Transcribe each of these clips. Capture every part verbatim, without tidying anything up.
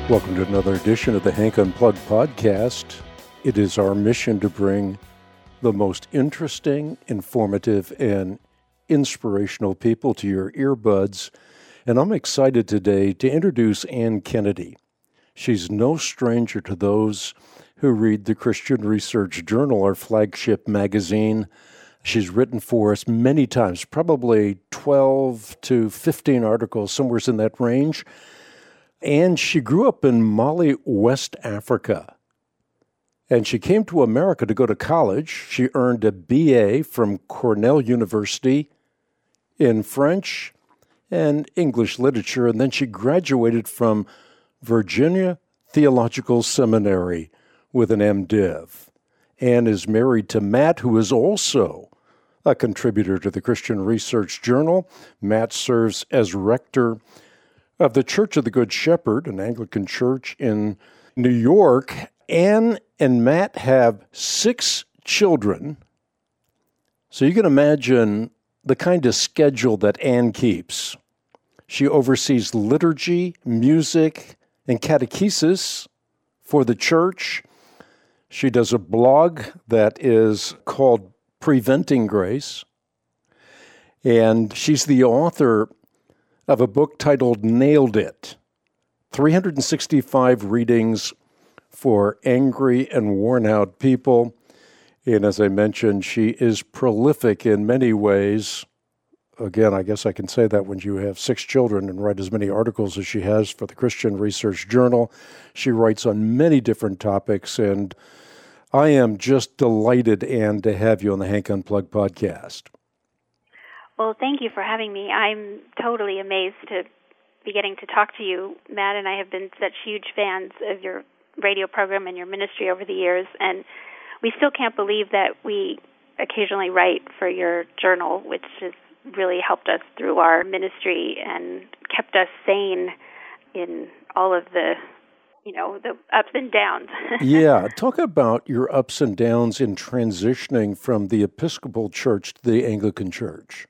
Welcome to another edition of the Hank Unplugged podcast. It is our mission to bring the most interesting, informative, and inspirational people to your earbuds. And I'm excited today to introduce Ann Kennedy. She's no stranger to those who read the Christian Research Journal, our flagship magazine. She's written for us many times, probably twelve to fifteen articles, somewhere in that range. And she grew up in Mali, West Africa. And she came to America to go to college. She earned a B A from Cornell University in French and English literature. And then she graduated from Virginia Theological Seminary with an MDiv. Ann is married to Matt, who is also a contributor to the Christian Research Journal. Matt serves as rector of the Church of the Good Shepherd, an Anglican church in New York. Ann and Matt have six children. So you can imagine the kind of schedule that Ann keeps. She oversees liturgy, music, and catechesis for the church. She does a blog that is called Preventing Grace. And she's the author of a book titled Nailed It, three hundred sixty-five readings for angry and worn-out people. And as I mentioned, she is prolific in many ways. Again, I guess I can say that when you have six children and write as many articles as she has for the Christian Research Journal. She writes on many different topics, and I am just delighted, Ann, to have you on the Hank Unplugged podcast. Well, thank you for having me. I'm totally amazed to be getting to talk to you. Matt and I have been such huge fans of your radio program and your ministry over the years, and we still can't believe that we occasionally write for your journal, which has really helped us through our ministry and kept us sane in all of the, you know, the ups and downs. Yeah, talk about your ups and downs in transitioning from the Episcopal Church to the Anglican Church.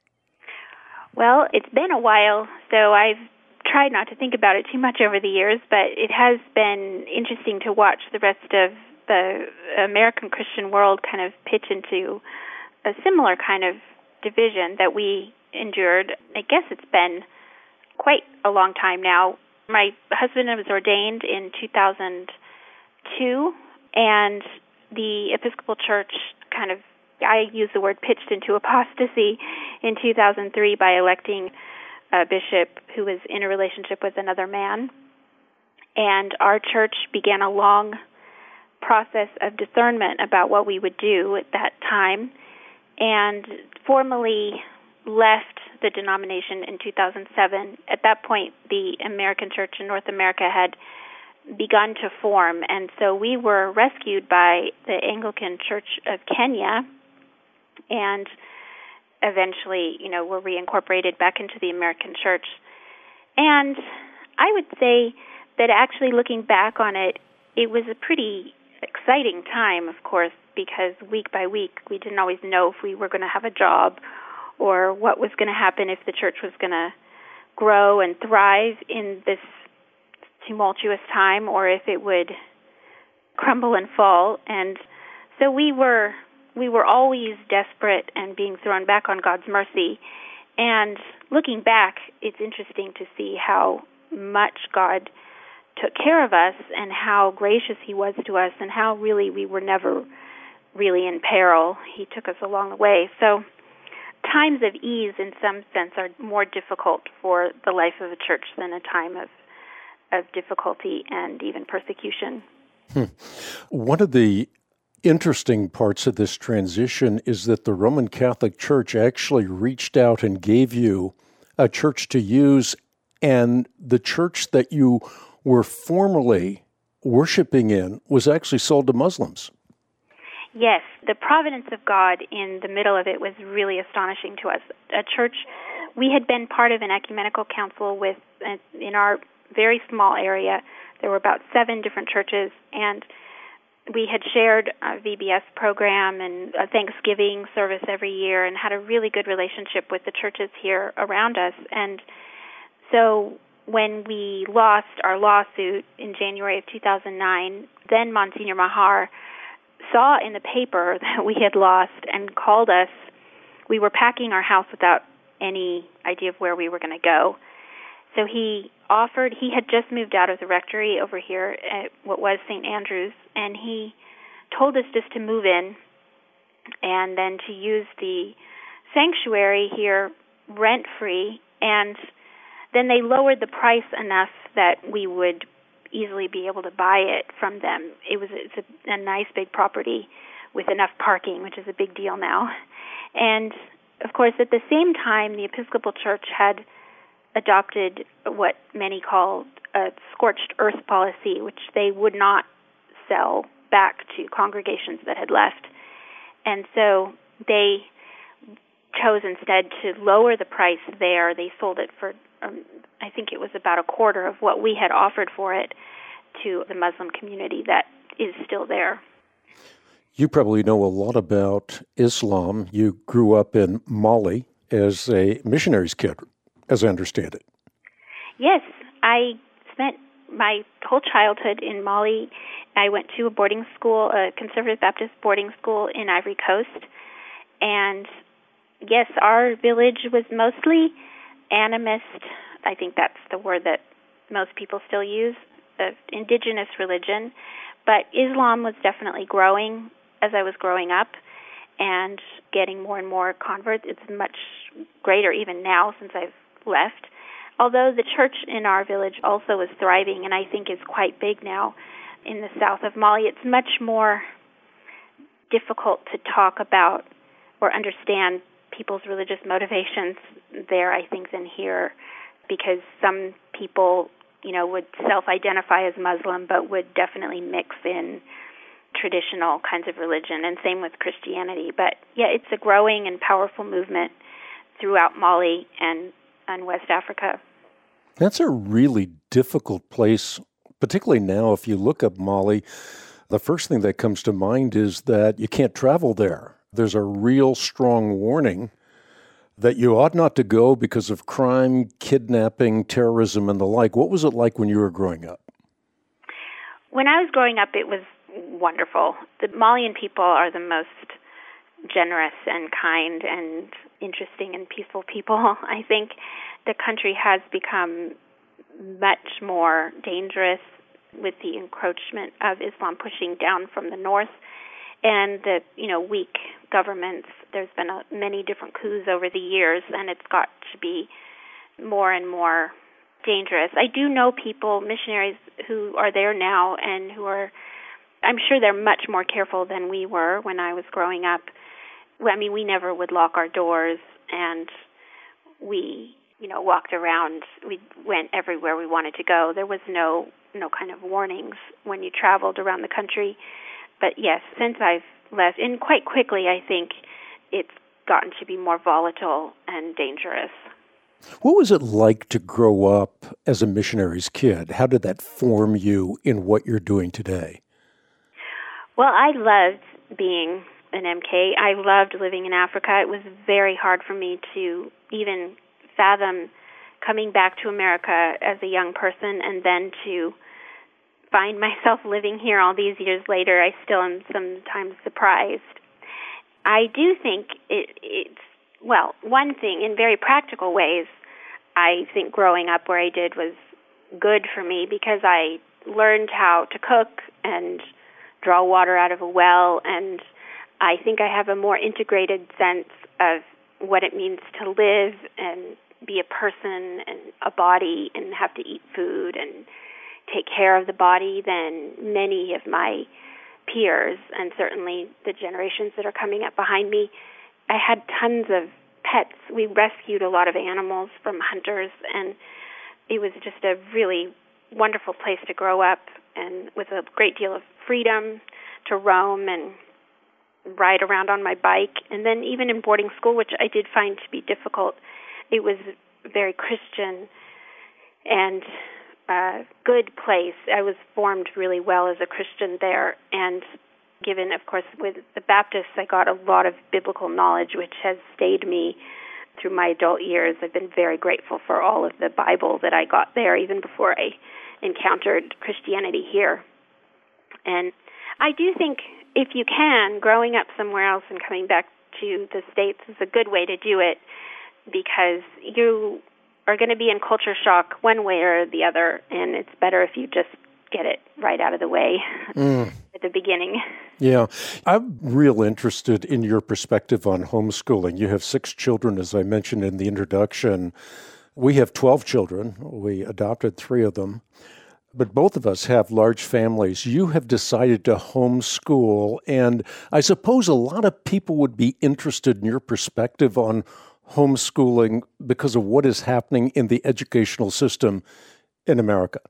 Well, it's been a while, so I've tried not to think about it too much over the years, but it has been interesting to watch the rest of the American Christian world kind of pitch into a similar kind of division that we endured. I guess it's been quite a long time now. My husband was ordained in two thousand two, and the Episcopal Church kind of, I use the word pitched into apostasy in two thousand three by electing a bishop who was in a relationship with another man. And our church began a long process of discernment about what we would do at that time, and formally left the denomination in two thousand seven. At that point, the American Church in North America had begun to form, and so we were rescued by the Anglican Church of Kenya, and eventually, you know, were reincorporated back into the American Church. And I would say that actually looking back on it, it was a pretty exciting time, of course, because week by week, we didn't always know if we were going to have a job or what was going to happen, if the church was going to grow and thrive in this tumultuous time, or if it would crumble and fall. And so we were we were always desperate and being thrown back on God's mercy. And looking back, it's interesting to see how much God took care of us and how gracious He was to us and how really we were never really in peril. He took us along the way. So times of ease, in some sense, are more difficult for the life of a church than a time of of difficulty and even persecution. Hmm. One of the interesting parts of this transition is that the Roman Catholic Church actually reached out and gave you a church to use, and the church that you were formerly worshiping in was actually sold to Muslims. Yes, the providence of God in the middle of it was really astonishing to us. A church, we had been part of an ecumenical council with, in our very small area, there were about seven different churches, and we had shared a V B S program and a Thanksgiving service every year and had a really good relationship with the churches here around us. And so when we lost our lawsuit in January of two thousand nine, then Monsignor Mahar saw in the paper that we had lost and called us. We were packing our house without any idea of where we were going to go. So he offered, he had just moved out of the rectory over here at what was Saint Andrew's, and he told us just to move in and then to use the sanctuary here rent-free, and then they lowered the price enough that we would easily be able to buy it from them. It was it's a, a nice big property with enough parking, which is a big deal now. And, of course, at the same time, the Episcopal Church had adopted what many called a scorched earth policy, which they would not sell back to congregations that had left. And so they chose instead to lower the price there. They sold it for, um, I think it was about a quarter of what we had offered for it to the Muslim community that is still there. You probably know a lot about Islam. You grew up in Mali as a missionary's kid, as I understand it. Yes, I spent my whole childhood in Mali. I went to a boarding school, a conservative Baptist boarding school in Ivory Coast. And yes, our village was mostly animist. I think that's the word that most people still use, the indigenous religion. But Islam was definitely growing as I was growing up and getting more and more converts. It's much greater even now since I've left. Although the church in our village also is thriving and I think is quite big now in the south of Mali, it's much more difficult to talk about or understand people's religious motivations there, I think, than here, because some people, you know, would self-identify as Muslim but would definitely mix in traditional kinds of religion, and same with Christianity. But yeah, it's a growing and powerful movement throughout Mali and, and West Africa. That's a really difficult place, particularly now. If you look up Mali, the first thing that comes to mind is that you can't travel there. There's a real strong warning that you ought not to go because of crime, kidnapping, terrorism, and the like. What was it like when you were growing up? When I was growing up, it was wonderful. The Malian people are the most generous and kind and interesting and peaceful people. I think the country has become much more dangerous with the encroachment of Islam pushing down from the north and the, you know, weak governments. There's been a, many different coups over the years, and it's got to be more and more dangerous. I do know people, missionaries, who are there now and who are, I'm sure they're much more careful than we were when I was growing up. I mean, we never would lock our doors, and we, you know, walked around. We went everywhere we wanted to go. There was no, no kind of warnings when you traveled around the country. But yes, since I've left, and quite quickly, I think it's gotten to be more volatile and dangerous. What was it like to grow up as a missionary's kid? How did that form you in what you're doing today? Well, I loved being an M K. I loved living in Africa. It was very hard for me to even fathom coming back to America as a young person and then to find myself living here all these years later. I still am sometimes surprised. I do think it, it's, well, one thing, in very practical ways, I think growing up where I did was good for me because I learned how to cook and draw water out of a well, and I think I have a more integrated sense of what it means to live and be a person and a body and have to eat food and take care of the body than many of my peers, and certainly the generations that are coming up behind me. I had tons of pets. We rescued a lot of animals from hunters, and it was just a really wonderful place to grow up, and with a great deal of freedom to roam and ride around on my bike. And then even in boarding school, which I did find to be difficult, it was very Christian and a good place. I was formed really well as a Christian there, and given, of course, with the Baptists, I got a lot of biblical knowledge, which has stayed me through my adult years, I've been very grateful for all of the Bible that I got there, even before I encountered Christianity here. And I do think if you can, growing up somewhere else and coming back to the States is a good way to do it, because you are going to be in culture shock one way or the other, and it's better if you just get it right out of the way mm. at the beginning. Yeah. I'm real interested in your perspective on homeschooling. You have six children, as I mentioned in the introduction. We have twelve children. We adopted three of them. But both of us have large families. You have decided to homeschool, and I suppose a lot of people would be interested in your perspective on homeschooling because of what is happening in the educational system in America.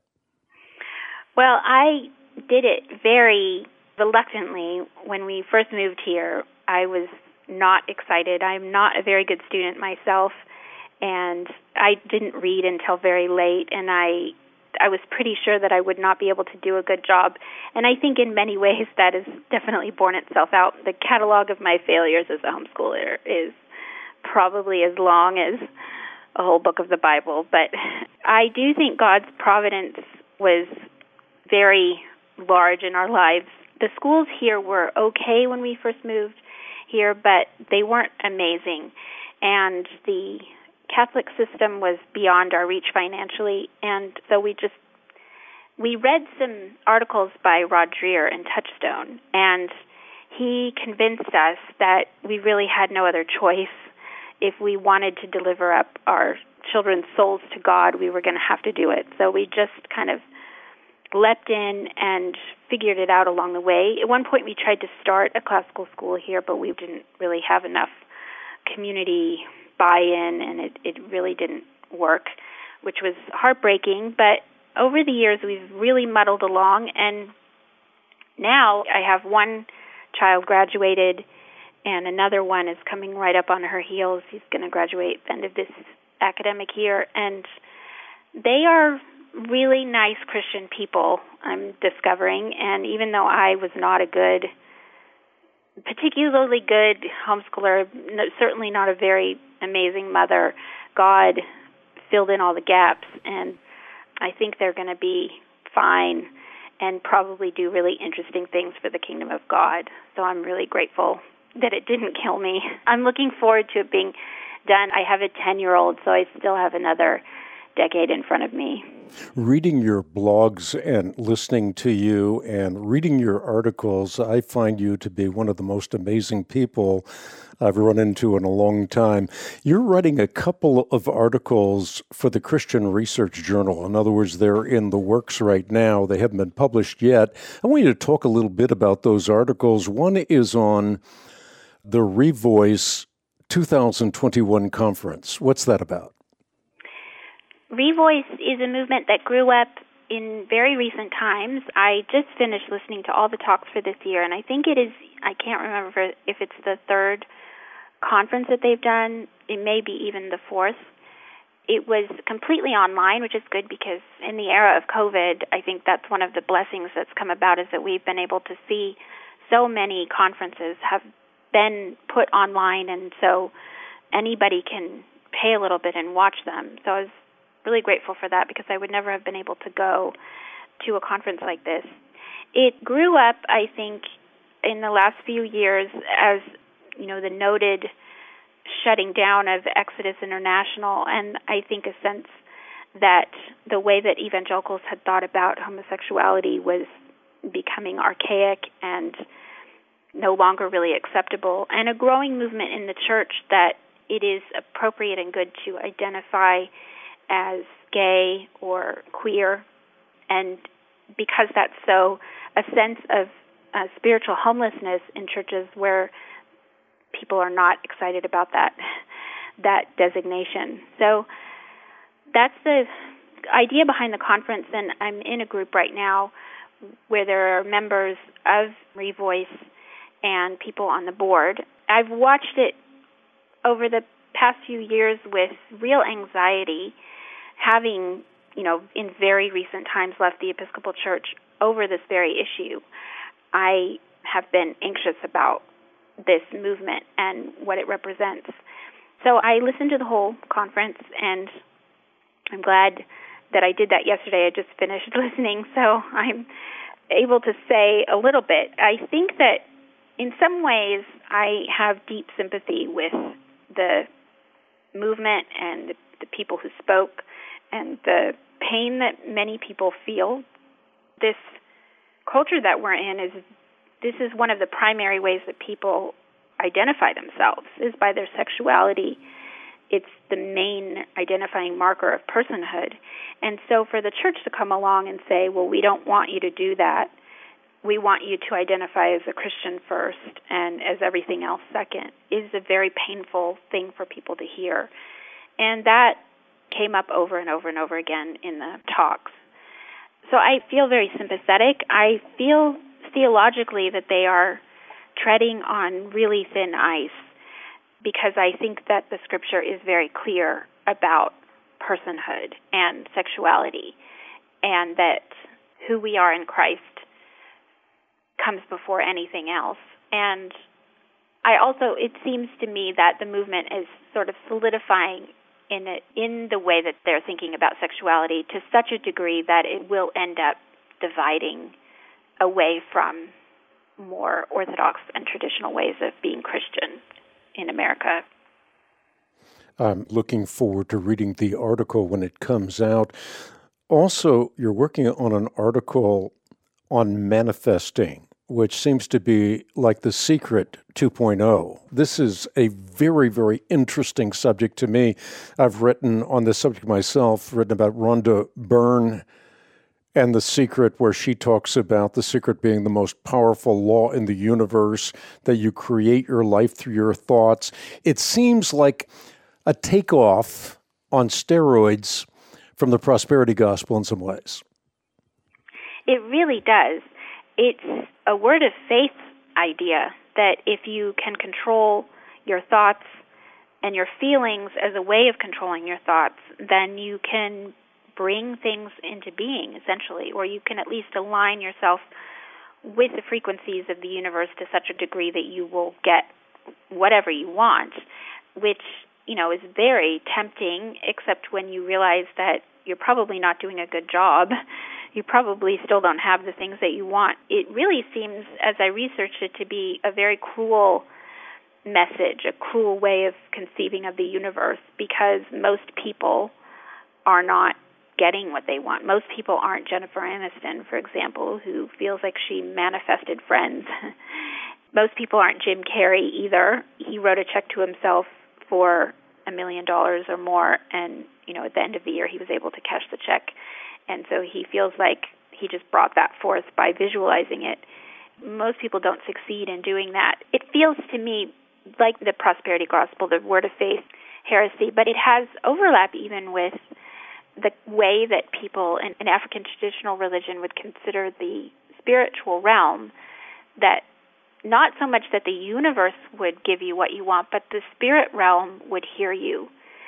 Well, I did it very reluctantly when we first moved here. I was not excited. I'm not a very good student myself, and I didn't read until very late, and I I was pretty sure that I would not be able to do a good job. And I think in many ways that has definitely borne itself out. The catalog of my failures as a homeschooler is probably as long as a whole book of the Bible. But I do think God's providence was very large in our lives. The schools here were okay when we first moved here, but they weren't amazing. And the Catholic system was beyond our reach financially, and so we just, we read some articles by Rod Dreher in Touchstone, and he convinced us that we really had no other choice. If we wanted to deliver up our children's souls to God, we were going to have to do it. So we just kind of leapt in and figured it out along the way. At one point we tried to start a classical school here, but we didn't really have enough community buy-in, and it, it really didn't work, which was heartbreaking. But over the years, we've really muddled along, and now I have one child graduated, and another one is coming right up on her heels. He's going to graduate at the end of this academic year, and they are really nice Christian people, I'm discovering, and even though I was not a good particularly good homeschooler, no, certainly not a very amazing mother, God filled in all the gaps, and I think they're going to be fine and probably do really interesting things for the kingdom of God. So I'm really grateful that it didn't kill me. I'm looking forward to it being done. I have a ten-year-old, so I still have another decade in front of me. Reading your blogs and listening to you and reading your articles, I find you to be one of the most amazing people I've run into in a long time. You're writing a couple of articles for the Christian Research Journal. In other words, they're in the works right now. They haven't been published yet. I want you to talk a little bit about those articles. One is on the Revoice two thousand twenty-one conference. What's that about? Revoice is a movement that grew up in very recent times. I just finished listening to all the talks for this year, and I think it is, I can't remember if it's the third conference that they've done. It may be even the fourth. It was completely online, which is good because in the era of COVID, I think that's one of the blessings that's come about, is that we've been able to see so many conferences have been put online, and so anybody can pay a little bit and watch them. So I was really grateful for that because I would never have been able to go to a conference like this. It grew up, I think, in the last few years as, you know, the noted shutting down of Exodus International, and I think a sense that the way that evangelicals had thought about homosexuality was becoming archaic and no longer really acceptable, and a growing movement in the church that it is appropriate and good to identify as gay or queer, and because that's so, a sense of uh, spiritual homelessness in churches where people are not excited about that that designation. So that's the idea behind the conference, and I'm in a group right now where there are members of Revoice and people on the board. I've watched it over the past few years with real anxiety, having, you know, in very recent times left the Episcopal Church over this very issue. I have been anxious about this movement and what it represents. So I listened to the whole conference, and I'm glad that I did that yesterday. I just finished listening, so I'm able to say a little bit. I think that in some ways I have deep sympathy with the movement and the, the people who spoke and the pain that many people feel. This culture that we're in is, this is one of the primary ways that people identify themselves, is by their sexuality. It's the main identifying marker of personhood. And so for the church to come along and say, well, we don't want you to do that. We want you to identify as a Christian first and as everything else second, is a very painful thing for people to hear. And that came up over and over and over again in the talks. So I feel very sympathetic. I feel theologically that they are treading on really thin ice, because I think that the Scripture is very clear about personhood and sexuality, and that who we are in Christ comes before anything else. And I also, it seems to me that the movement is sort of solidifying in it, in the way that they're thinking about sexuality to such a degree that it will end up dividing away from more orthodox and traditional ways of being Christian in America. I'm looking forward to reading the article when it comes out. Also, you're working on an article on manifesting, which seems to be like The Secret two point oh. This is a very, very interesting subject to me. I've written on this subject myself, written about Rhonda Byrne and The Secret, where she talks about the secret being the most powerful law in the universe, that you create your life through your thoughts. It seems like a takeoff on steroids from the prosperity gospel in some ways. It really does. It's a word of faith idea that if you can control your thoughts and your feelings as a way of controlling your thoughts, then you can bring things into being, essentially, or you can at least align yourself with the frequencies of the universe to such a degree that you will get whatever you want, which, you know, is very tempting, except when you realize that you're probably not doing a good job. You probably still don't have the things that you want. It really seems, as I researched it, to be a very cruel message, a cruel way of conceiving of the universe, because most people are not getting what they want. Most people aren't Jennifer Aniston, for example, who feels like she manifested Friends. Most people aren't Jim Carrey either. He wrote a check to himself for a million dollars or more, and, you know, at the end of the year he was able to cash the check. And so he feels like he just brought that forth by visualizing it. Most people don't succeed in doing that. It feels to me like the prosperity gospel, the word of faith heresy, but it has overlap even with the way that people in, in African traditional religion would consider the spiritual realm, that not so much that the universe would give you what you want, but the spirit realm would hear you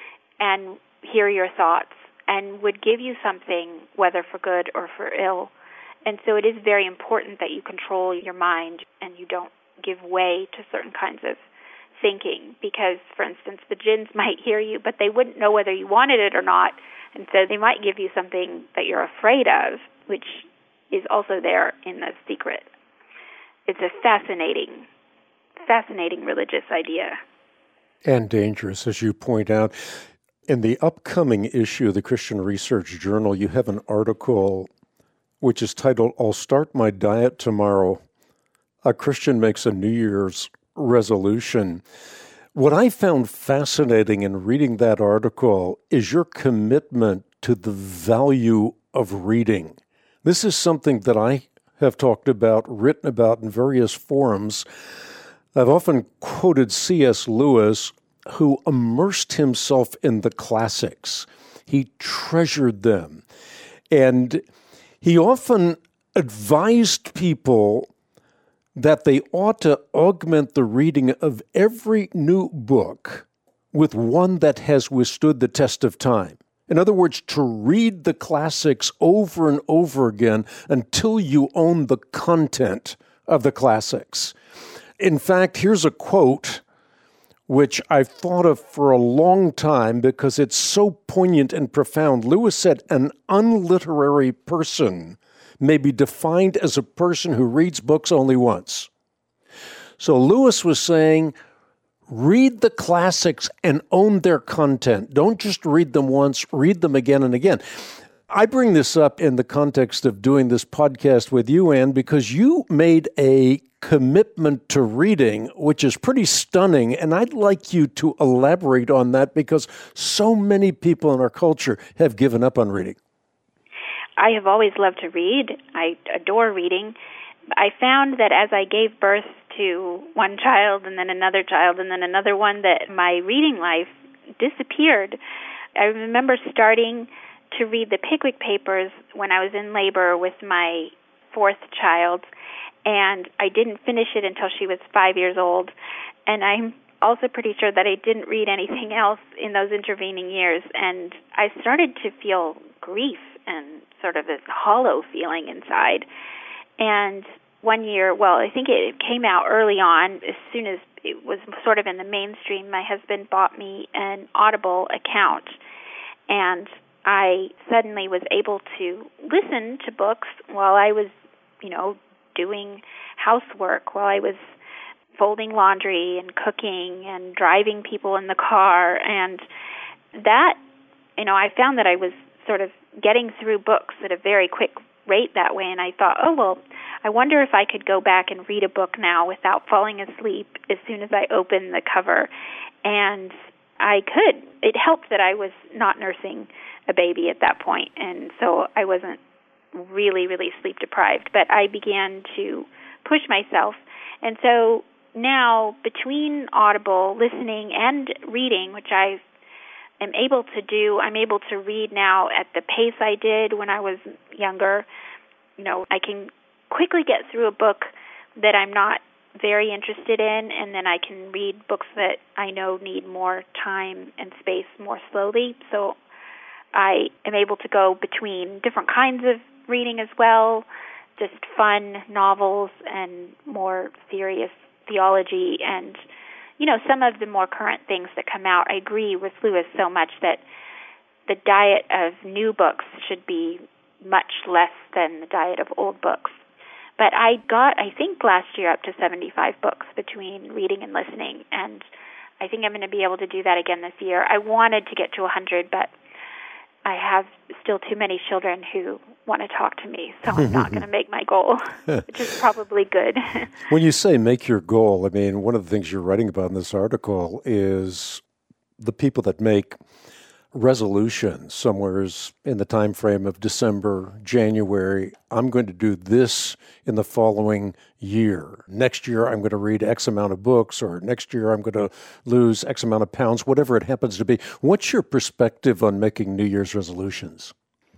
and hear your thoughts and would give you something, whether for good or for ill. And so it is very important that you control your mind and you don't give way to certain kinds of thinking, because, for instance, the jinns might hear you, but they wouldn't know whether you wanted it or not, and so they might give you something that you're afraid of, which is also there in The Secret. It's a fascinating, fascinating religious idea. And dangerous, as you point out. In the upcoming issue of the Christian Research Journal, you have an article which is titled, "I'll Start My Diet Tomorrow. A Christian Makes a New Year's Resolution." What I found fascinating in reading that article is your commitment to the value of reading. This is something that I have talked about, written about in various forums. I've often quoted C S Lewis, who immersed himself in the classics. He treasured them. And he often advised people that they ought to augment the reading of every new book with one that has withstood the test of time. In other words, to read the classics over and over again until you own the content of the classics. In fact, here's a quote which I've thought of for a long time because it's so poignant and profound. Lewis said an unliterary person may be defined as a person who reads books only once. So Lewis was saying, read the classics and own their content. Don't just read them once, read them again and again. I bring this up in the context of doing this podcast with you, Anne, because you made a commitment to reading, which is pretty stunning, and I'd like you to elaborate on that because so many people in our culture have given up on reading. I have always loved to read. I adore reading. I found that as I gave birth to one child and then another child and then another one, that my reading life disappeared. I remember starting to read the Pickwick Papers when I was in labor with my fourth child, and I didn't finish it until she was five years old. And I'm also pretty sure that I didn't read anything else in those intervening years. And I started to feel grief and sort of this hollow feeling inside. And one year, well, I think it came out early on, as soon as it was sort of in the mainstream, my husband bought me an Audible account. And I suddenly was able to listen to books while I was, you know, doing housework, while I was folding laundry and cooking and driving people in the car. And that, you know, I found that I was sort of getting through books at a very quick rate that way. And I thought, oh, well, I wonder if I could go back and read a book now without falling asleep as soon as I open the cover. And I could. It helped that I was not nursing a baby at that point, and so I wasn't really, really sleep deprived. But I began to push myself. And so now, between Audible, listening, and reading, which I am able to do, I'm able to read now at the pace I did when I was younger. You know, I can quickly get through a book that I'm not very interested in, and then I can read books that I know need more time and space more slowly. So I am able to go between different kinds of reading as well, just fun novels and more serious theology and, you know, some of the more current things that come out. I agree with Lewis so much that the diet of new books should be much less than the diet of old books. But I got, I think, last year up to seventy-five books between reading and listening, and I think I'm going to be able to do that again this year. I wanted to get to one hundred, but I have still too many children who want to talk to me, so I'm not going to make my goal, which is probably good. When you say make your goal, I mean, one of the things you're writing about in this article is the people that make resolutions somewhere in the time frame of December, January. I'm going to do this in the following year. Next year, I'm going to read X amount of books, or next year, I'm going to lose X amount of pounds, whatever it happens to be. What's your perspective on making New Year's resolutions?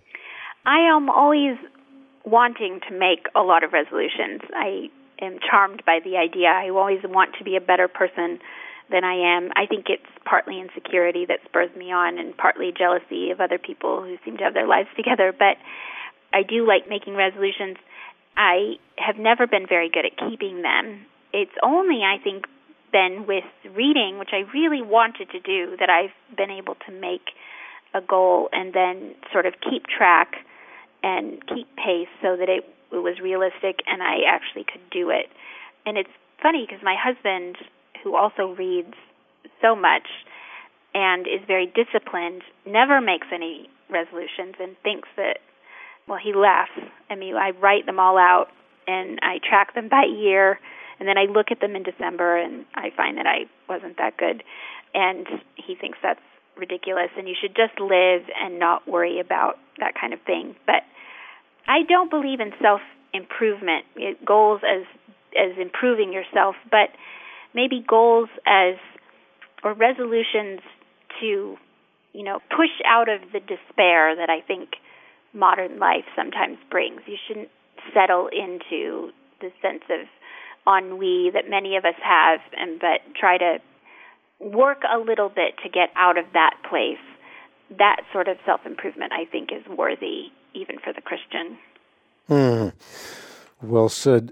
I am always wanting to make a lot of resolutions. I am charmed by the idea. I always want to be a better person than I am. I think it's partly insecurity that spurs me on and partly jealousy of other people who seem to have their lives together. But I do like making resolutions. I have never been very good at keeping them. It's only, I think, been with reading, which I really wanted to do, that I've been able to make a goal and then sort of keep track and keep pace so that it, it was realistic and I actually could do it. And it's funny because my husband, who also reads so much and is very disciplined, never makes any resolutions and thinks that, well, he laughs. I mean, I write them all out and I track them by year, and then I look at them in December and I find that I wasn't that good. And he thinks that's ridiculous and you should just live and not worry about that kind of thing. But I don't believe in self-improvement, goals as as improving yourself, but maybe goals as, or resolutions to, you know, push out of the despair that I think modern life sometimes brings. You shouldn't settle into the sense of ennui that many of us have, and but try to work a little bit to get out of that place. That sort of self-improvement, I think, is worthy even for the Christian. Mm. Well said.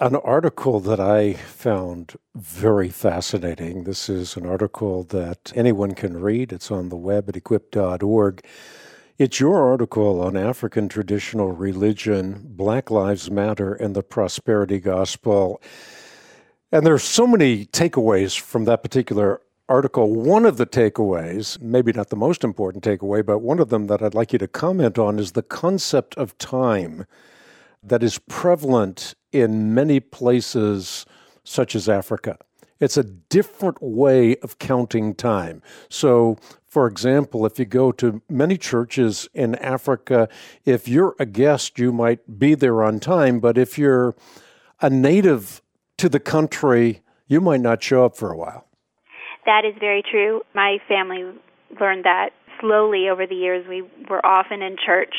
an article that I found very fascinating. This is an article that anyone can read. It's on the web at equip dot org. It's your article on African traditional religion, Black Lives Matter, and the Prosperity Gospel. And there's so many takeaways from that particular article. One of the takeaways, maybe not the most important takeaway, but one of them that I'd like you to comment on is the concept of time that is prevalent in many places such as Africa. It's a different way of counting time. So, for example, if you go to many churches in Africa, if you're a guest, you might be there on time, but if you're a native to the country, you might not show up for a while. That is very true. My family learned that slowly over the years. We were often in church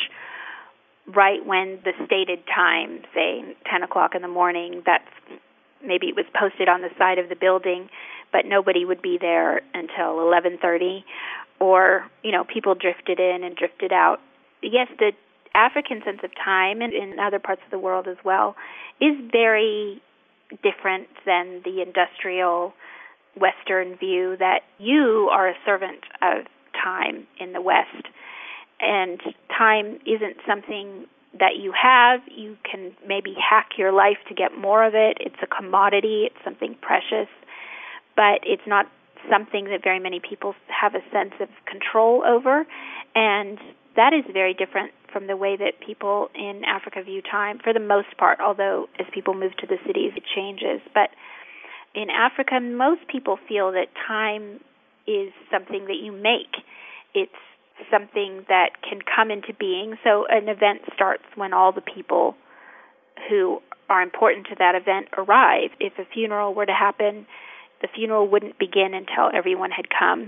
right when the stated time, say ten o'clock in the morning, that's maybe it was posted on the side of the building, but nobody would be there until eleven thirty, or, you know, people drifted in and drifted out. Yes, the African sense of time, and in other parts of the world as well, is very different than the industrial Western view that you are a servant of time in the West. And time isn't something that you have. You can maybe hack your life to get more of it. It's a commodity. It's something precious. But it's not something that very many people have a sense of control over. And that is very different from the way that people in Africa view time, for the most part, although as people move to the cities, it changes. But in Africa, most people feel that time is something that you make. It's something that can come into being. So an event starts when all the people who are important to that event arrive. If a funeral were to happen, the funeral wouldn't begin until everyone had come.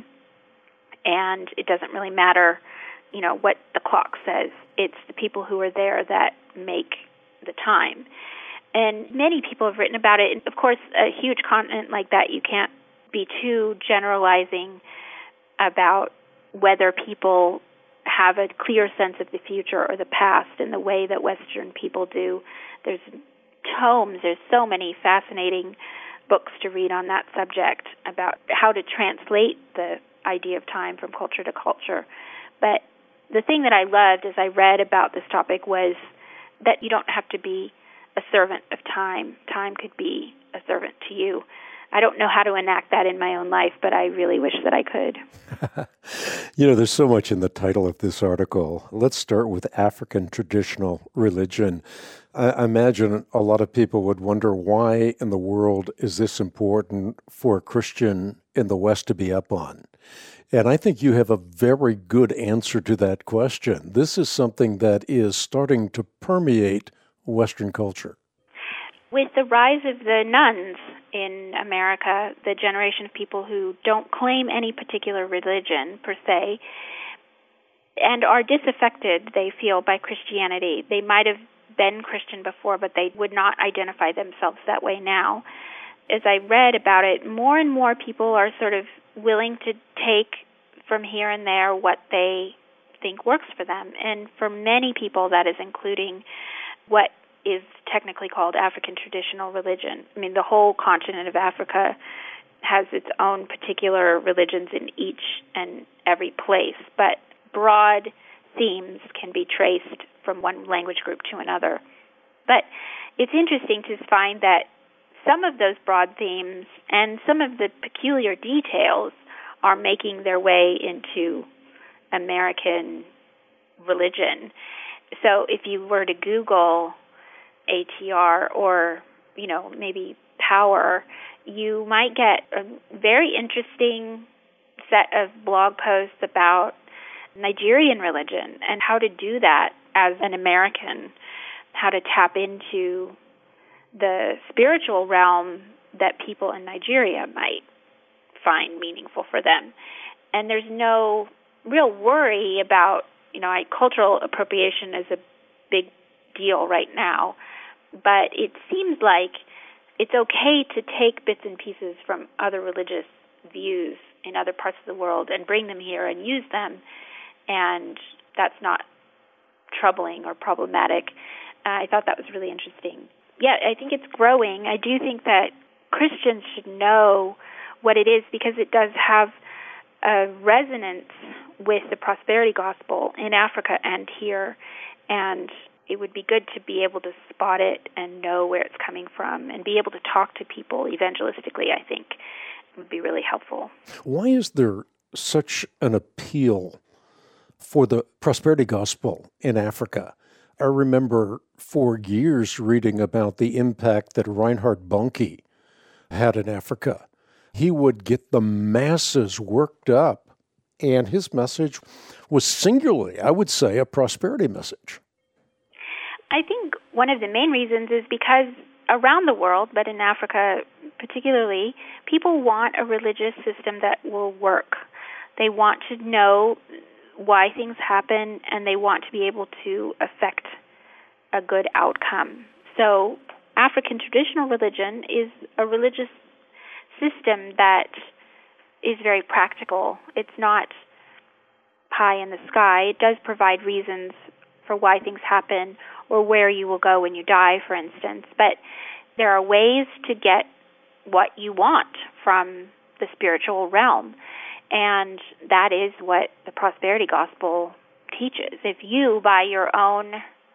And it doesn't really matter, you know, what the clock says. It's the people who are there that make the time. And many people have written about it. And of course, a huge continent like that, you can't be too generalizing about whether people have a clear sense of the future or the past in the way that Western people do. There's tomes, there's so many fascinating books to read on that subject about how to translate the idea of time from culture to culture. But the thing that I loved as I read about this topic was that you don't have to be a servant of time. Time could be a servant to you. I don't know how to enact that in my own life, but I really wish that I could. You know, there's so much in the title of this article. Let's start with African traditional religion. I imagine a lot of people would wonder, why in the world is this important for a Christian in the West to be up on? And I think you have a very good answer to that question. This is something that is starting to permeate Western culture. With the rise of the nuns in America, the generation of people who don't claim any particular religion per se, and are disaffected, they feel, by Christianity. They might have been Christian before, but they would not identify themselves that way now. As I read about it, more and more people are sort of willing to take from here and there what they think works for them. And for many people, that is including what is technically called African traditional religion. I mean, the whole continent of Africa has its own particular religions in each and every place, but broad themes can be traced from one language group to another. But it's interesting to find that some of those broad themes and some of the peculiar details are making their way into American religion. So if you were to Google A T R or, you know, maybe power, you might get a very interesting set of blog posts about Nigerian religion and how to do that as an American, how to tap into the spiritual realm that people in Nigeria might find meaningful for them. And there's no real worry about, you know, cultural appropriation is a big deal right now, but it seems like it's okay to take bits and pieces from other religious views in other parts of the world and bring them here and use them, and that's not troubling or problematic. Uh, I thought that was really interesting. yeah, I think it's growing. I do think that Christians should know what it is because it does have a resonance with the prosperity gospel in Africa and here, and it would be good to be able to spot it and know where it's coming from and be able to talk to people evangelistically, I think, would be really helpful. Why is there such an appeal for the prosperity gospel in Africa? I remember for years reading about the impact that Reinhard Bonnke had in Africa. He would get the masses worked up, and his message was singularly, I would say, a prosperity message. I think one of the main reasons is because around the world, but in Africa particularly, people want a religious system that will work. They want to know why things happen, and they want to be able to affect a good outcome. So African traditional religion is a religious system that is very practical. It's not pie in the sky. It does provide reasons for why things happen or where you will go when you die, for instance. But there are ways to get what you want from the spiritual realm. And that is what the prosperity gospel teaches. If you, by your own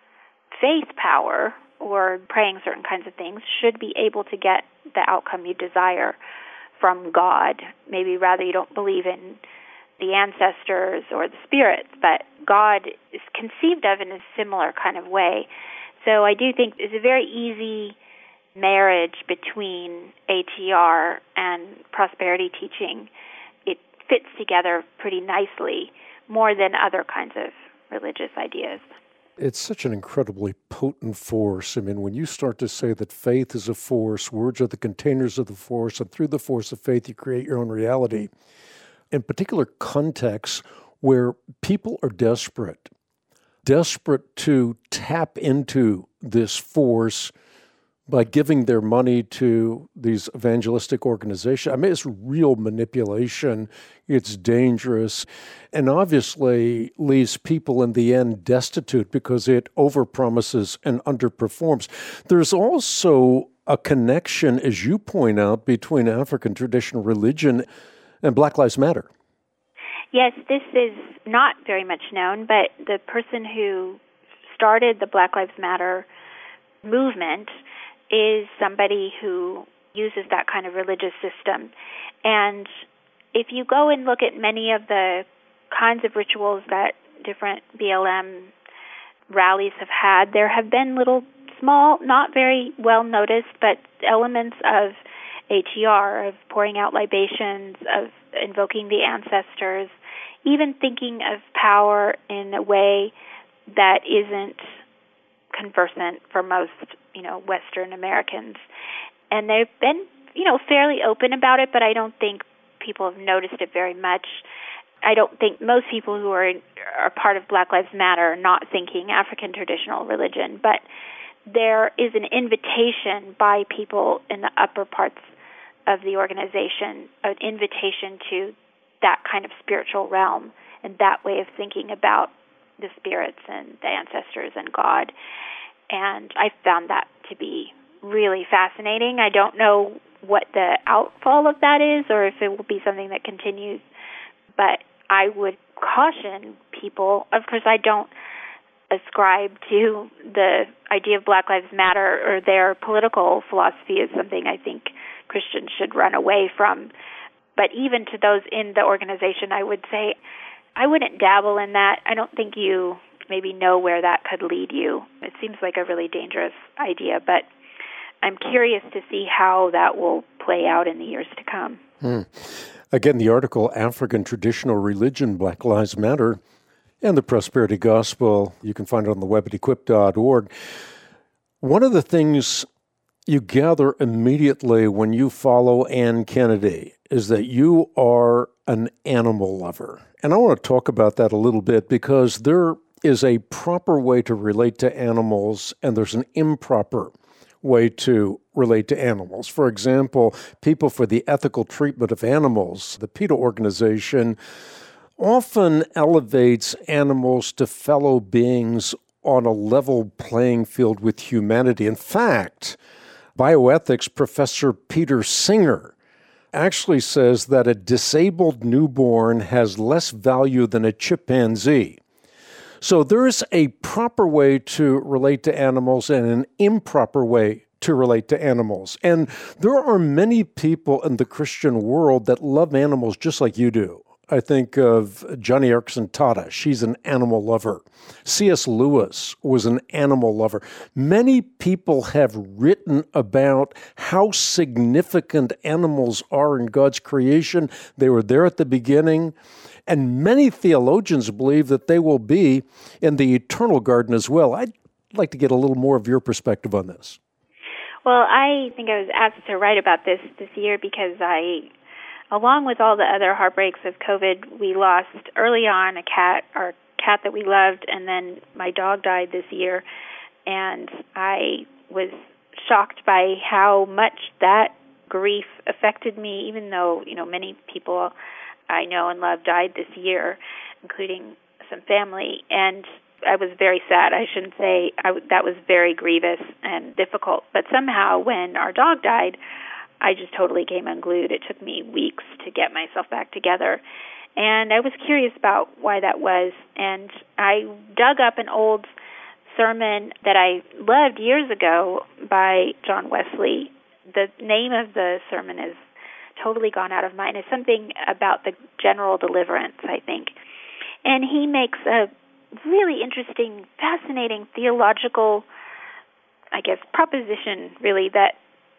faith power or praying certain kinds of things, should be able to get the outcome you desire from God, maybe rather you don't believe in the ancestors or the spirits, but God is conceived of in a similar kind of way. So I do think it's a very easy marriage between A T R and prosperity teaching. It fits together pretty nicely, more than other kinds of religious ideas. It's such an incredibly potent force. I mean, when you start to say that faith is a force, words are the containers of the force, and through the force of faith you create your own reality, in particular contexts where people are desperate, desperate to tap into this force by giving their money to these evangelistic organizations. I mean, it's real manipulation. It's dangerous. And obviously leaves people in the end destitute because it overpromises and underperforms. There's also a connection, as you point out, between African traditional religion and Black Lives Matter. Yes, this is not very much known, but the person who started the Black Lives Matter movement is somebody who uses that kind of religious system. And if you go and look at many of the kinds of rituals that different B L M rallies have had, there have been little, small, not very well noticed, but elements of A T R, of pouring out libations, of invoking the ancestors, even thinking of power in a way that isn't conversant for most, you know, Western Americans. And they've been, you know, fairly open about it, but I don't think people have noticed it very much. I don't think most people who are are part of Black Lives Matter are not thinking African traditional religion, but there is an invitation by people in the upper parts of the organization, an invitation to that kind of spiritual realm and that way of thinking about the spirits and the ancestors and God. And I found that to be really fascinating. I don't know what the outfall of that is or if it will be something that continues, but I would caution people. Of course, I don't ascribe to the idea of Black Lives Matter or their political philosophy is something I think Christians should run away from. But even to those in the organization, I would say, I wouldn't dabble in that. I don't think you maybe know where that could lead you. It seems like a really dangerous idea, but I'm curious to see how that will play out in the years to come. Hmm. Again, the article, African Traditional Religion, Black Lives Matter, and the Prosperity Gospel, you can find it on the web at equip dot org. One of the things you gather immediately when you follow Ann Kennedy is that you are an animal lover. And I want to talk about that a little bit because there is a proper way to relate to animals and there's an improper way to relate to animals. For example, People for the Ethical Treatment of Animals, the PETA organization, often elevates animals to fellow beings on a level playing field with humanity. In fact, bioethics professor Peter Singer actually says that a disabled newborn has less value than a chimpanzee. So there's a proper way to relate to animals and an improper way to relate to animals. And there are many people in the Christian world that love animals just like you do. I think of Joni Eareckson Tada. She's an animal lover. C S Lewis was an animal lover. Many people have written about how significant animals are in God's creation. They were there at the beginning. And many theologians believe that they will be in the eternal garden as well. I'd like to get a little more of your perspective on this. Well, I think I was asked to write about this this year because I, along with all the other heartbreaks of COVID, we lost early on a cat, our cat that we loved, and then my dog died this year. And I was shocked by how much that grief affected me, even though, you know, many people I know and love died this year, including some family. And I was very sad. I shouldn't say I, that was very grievous and difficult. But somehow when our dog died, I just totally came unglued. It took me weeks to get myself back together. And I was curious about why that was. And I dug up an old sermon that I loved years ago by John Wesley. The name of the sermon is totally gone out of mind. It's something about the general deliverance, I think. And he makes a really interesting, fascinating theological, I guess, proposition, really, that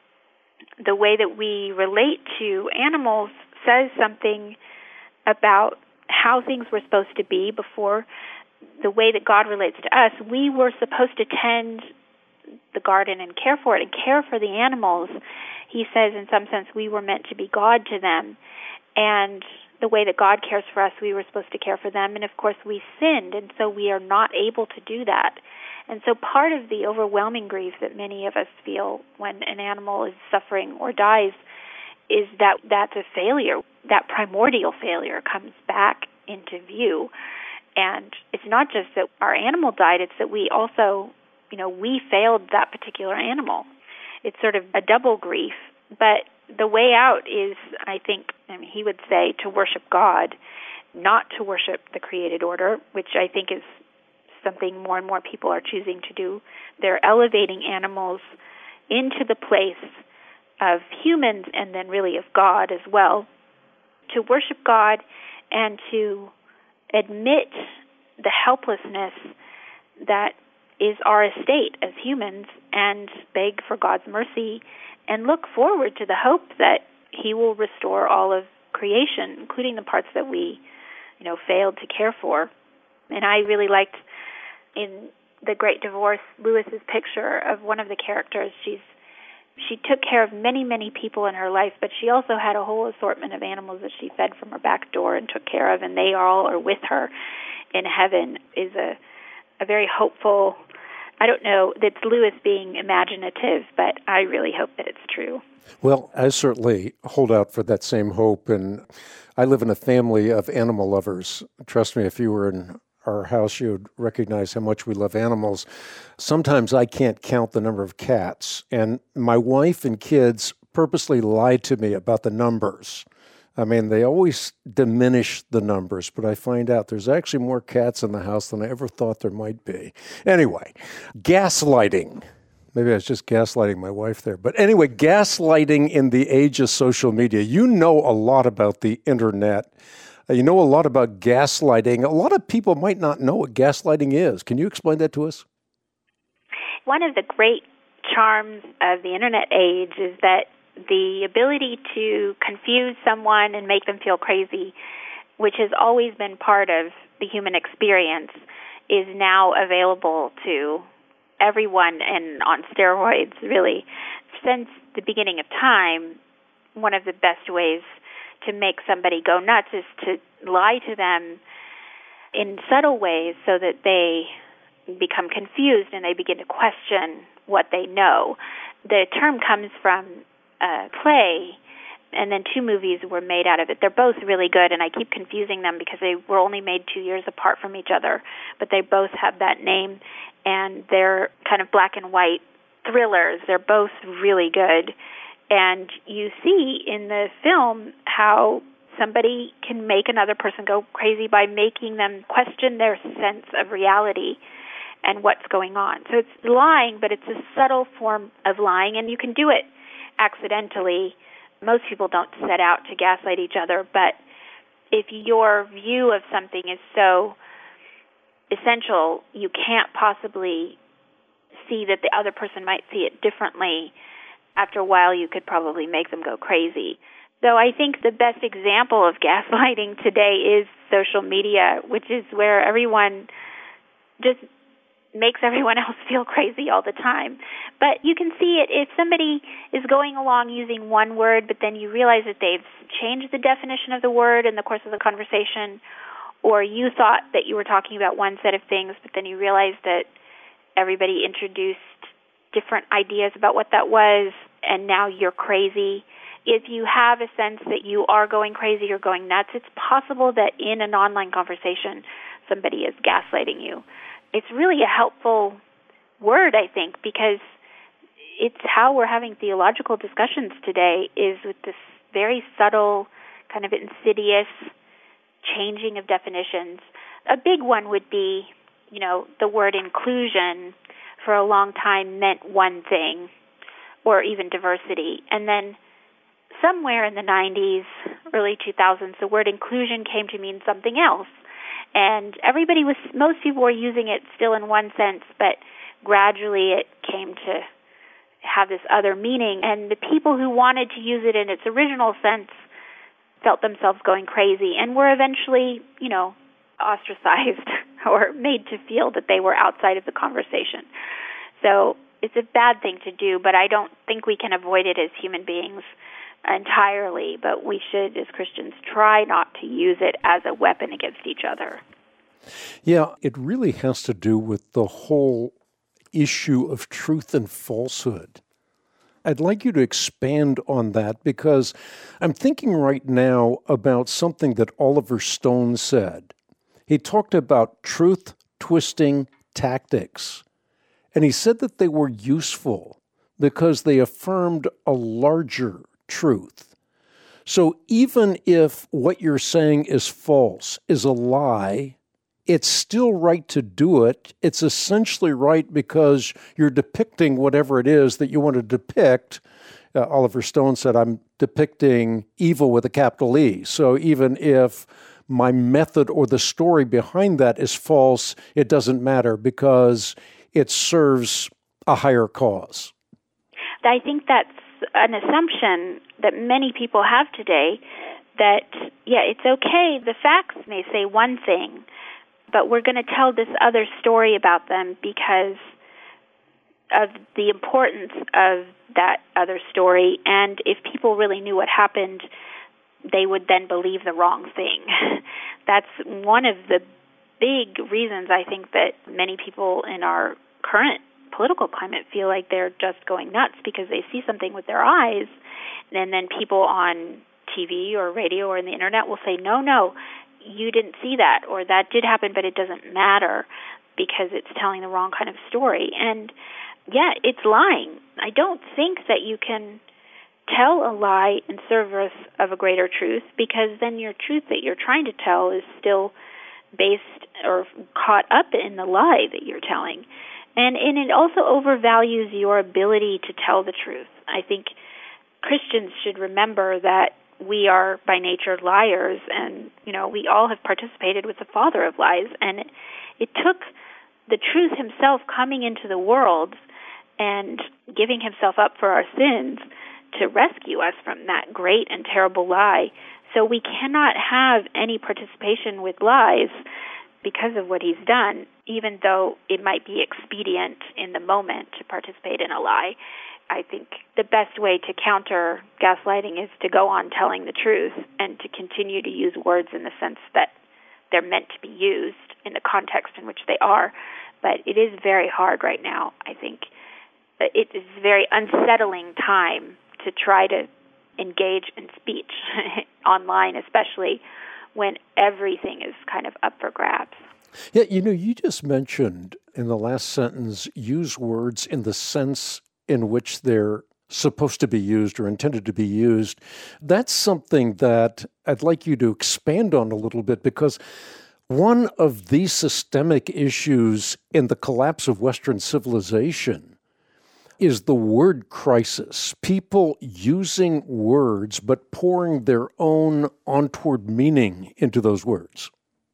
the way that we relate to animals says something about how things were supposed to be before the way that God relates to us. We were supposed to tend the garden and care for it and care for the animals. He says, in some sense, we were meant to be God to them. And the way that God cares for us, we were supposed to care for them. And, of course, we sinned, and so we are not able to do that. And so part of the overwhelming grief that many of us feel when an animal is suffering or dies is that that's a failure. That primordial failure comes back into view. And it's not just that our animal died, it's that we also, you know, we failed that particular animal. It's sort of a double grief. But the way out is, I think, I mean, he would say, to worship God, not to worship the created order, which I think is something more and more people are choosing to do. They're elevating animals into the place of humans and then really of God as well. To worship God and to admit the helplessness that is our estate as humans and beg for God's mercy and look forward to the hope that he will restore all of creation, including the parts that we, you know, failed to care for. And I really liked in The Great Divorce, Lewis's picture of one of the characters. She's she took care of many, many people in her life, but she also had a whole assortment of animals that she fed from her back door and took care of, and they all are with her in heaven. Is a a very hopeful. I don't know, that's Lewis being imaginative, but I really hope that it's true. Well, I certainly hold out for that same hope, and I live in a family of animal lovers. Trust me, if you were in our house, you would recognize how much we love animals. Sometimes I can't count the number of cats, and my wife and kids purposely lie to me about the numbers. I mean, they always diminish the numbers, but I find out there's actually more cats in the house than I ever thought there might be. Anyway, gaslighting. Maybe I was just gaslighting my wife there. But anyway, gaslighting in the age of social media. You know a lot about the internet. You know a lot about gaslighting. A lot of people might not know what gaslighting is. Can you explain that to us? One of the great charms of the internet age is that the ability to confuse someone and make them feel crazy, which has always been part of the human experience, is now available to everyone and on steroids, really. Since the beginning of time, one of the best ways to make somebody go nuts is to lie to them in subtle ways so that they become confused and they begin to question what they know. The term comes from a play and then two movies were made out of it. They're both really good, and I keep confusing them because they were only made two years apart from each other, but they both have that name, and they're kind of black and white thrillers. They're both really good, and you see in the film how somebody can make another person go crazy by making them question their sense of reality and what's going on. So it's lying, but it's a subtle form of lying, and you can do it accidentally. Most people don't set out to gaslight each other, but if your view of something is so essential, you can't possibly see that the other person might see it differently. After a while, you could probably make them go crazy. So I think the best example of gaslighting today is social media, which is where everyone just makes everyone else feel crazy all the time. But you can see it if somebody is going along using one word, but then you realize that they've changed the definition of the word in the course of the conversation, or you thought that you were talking about one set of things, but then you realize that everybody introduced different ideas about what that was, and now you're crazy. If you have a sense that you are going crazy or going nuts, it's possible that in an online conversation somebody is gaslighting you. It's really a helpful word, I think, because it's how we're having theological discussions today, is with this very subtle, kind of insidious changing of definitions. A big one would be, you know, the word inclusion for a long time meant one thing, or even diversity. And then somewhere in the nineties, early two thousands, the word inclusion came to mean something else. And everybody was, most people were using it still in one sense, but gradually it came to have this other meaning. And the people who wanted to use it in its original sense felt themselves going crazy and were eventually, you know, ostracized or made to feel that they were outside of the conversation. So it's a bad thing to do, but I don't think we can avoid it as human beings entirely, but we should, as Christians, try not to use it as a weapon against each other. Yeah, it really has to do with the whole issue of truth and falsehood. I'd like you to expand on that, because I'm thinking right now about something that Oliver Stone said. He talked about truth-twisting tactics, and he said that they were useful because they affirmed a larger truth. So even if what you're saying is false, is a lie, it's still right to do it. It's essentially right because you're depicting whatever it is that you want to depict. Uh, Oliver Stone said, I'm depicting evil with a capital E. So even if my method or the story behind that is false, it doesn't matter because it serves a higher cause. I think that's an assumption that many people have today, that, yeah, it's okay. The facts may say one thing, but we're going to tell this other story about them because of the importance of that other story. And if people really knew what happened, they would then believe the wrong thing. That's one of the big reasons I think that many people in our current political climate feel like they're just going nuts, because they see something with their eyes, and then people on T V or radio or in the internet will say, no, no, you didn't see that, or that did happen, but it doesn't matter because it's telling the wrong kind of story. And yeah, it's lying. I don't think that you can tell a lie in service of a greater truth, because then your truth that you're trying to tell is still based or caught up in the lie that you're telling. And, and it also overvalues your ability to tell the truth. I think Christians should remember that we are by nature liars, and, you know, we all have participated with the father of lies. And it, it took the truth himself coming into the world and giving himself up for our sins to rescue us from that great and terrible lie. So we cannot have any participation with lies because of what he's done, even though it might be expedient in the moment to participate in a lie. I think the best way to counter gaslighting is to go on telling the truth and to continue to use words in the sense that they're meant to be used in the context in which they are. But it is very hard right now, I think. It is a very unsettling time to try to engage in speech, online especially, when everything is kind of up for grabs. Yeah, you know, you just mentioned in the last sentence, use words in the sense in which they're supposed to be used or intended to be used. That's something that I'd like you to expand on a little bit, because one of the systemic issues in the collapse of Western civilization is the word crisis. People using words but pouring their own untoward meaning into those words.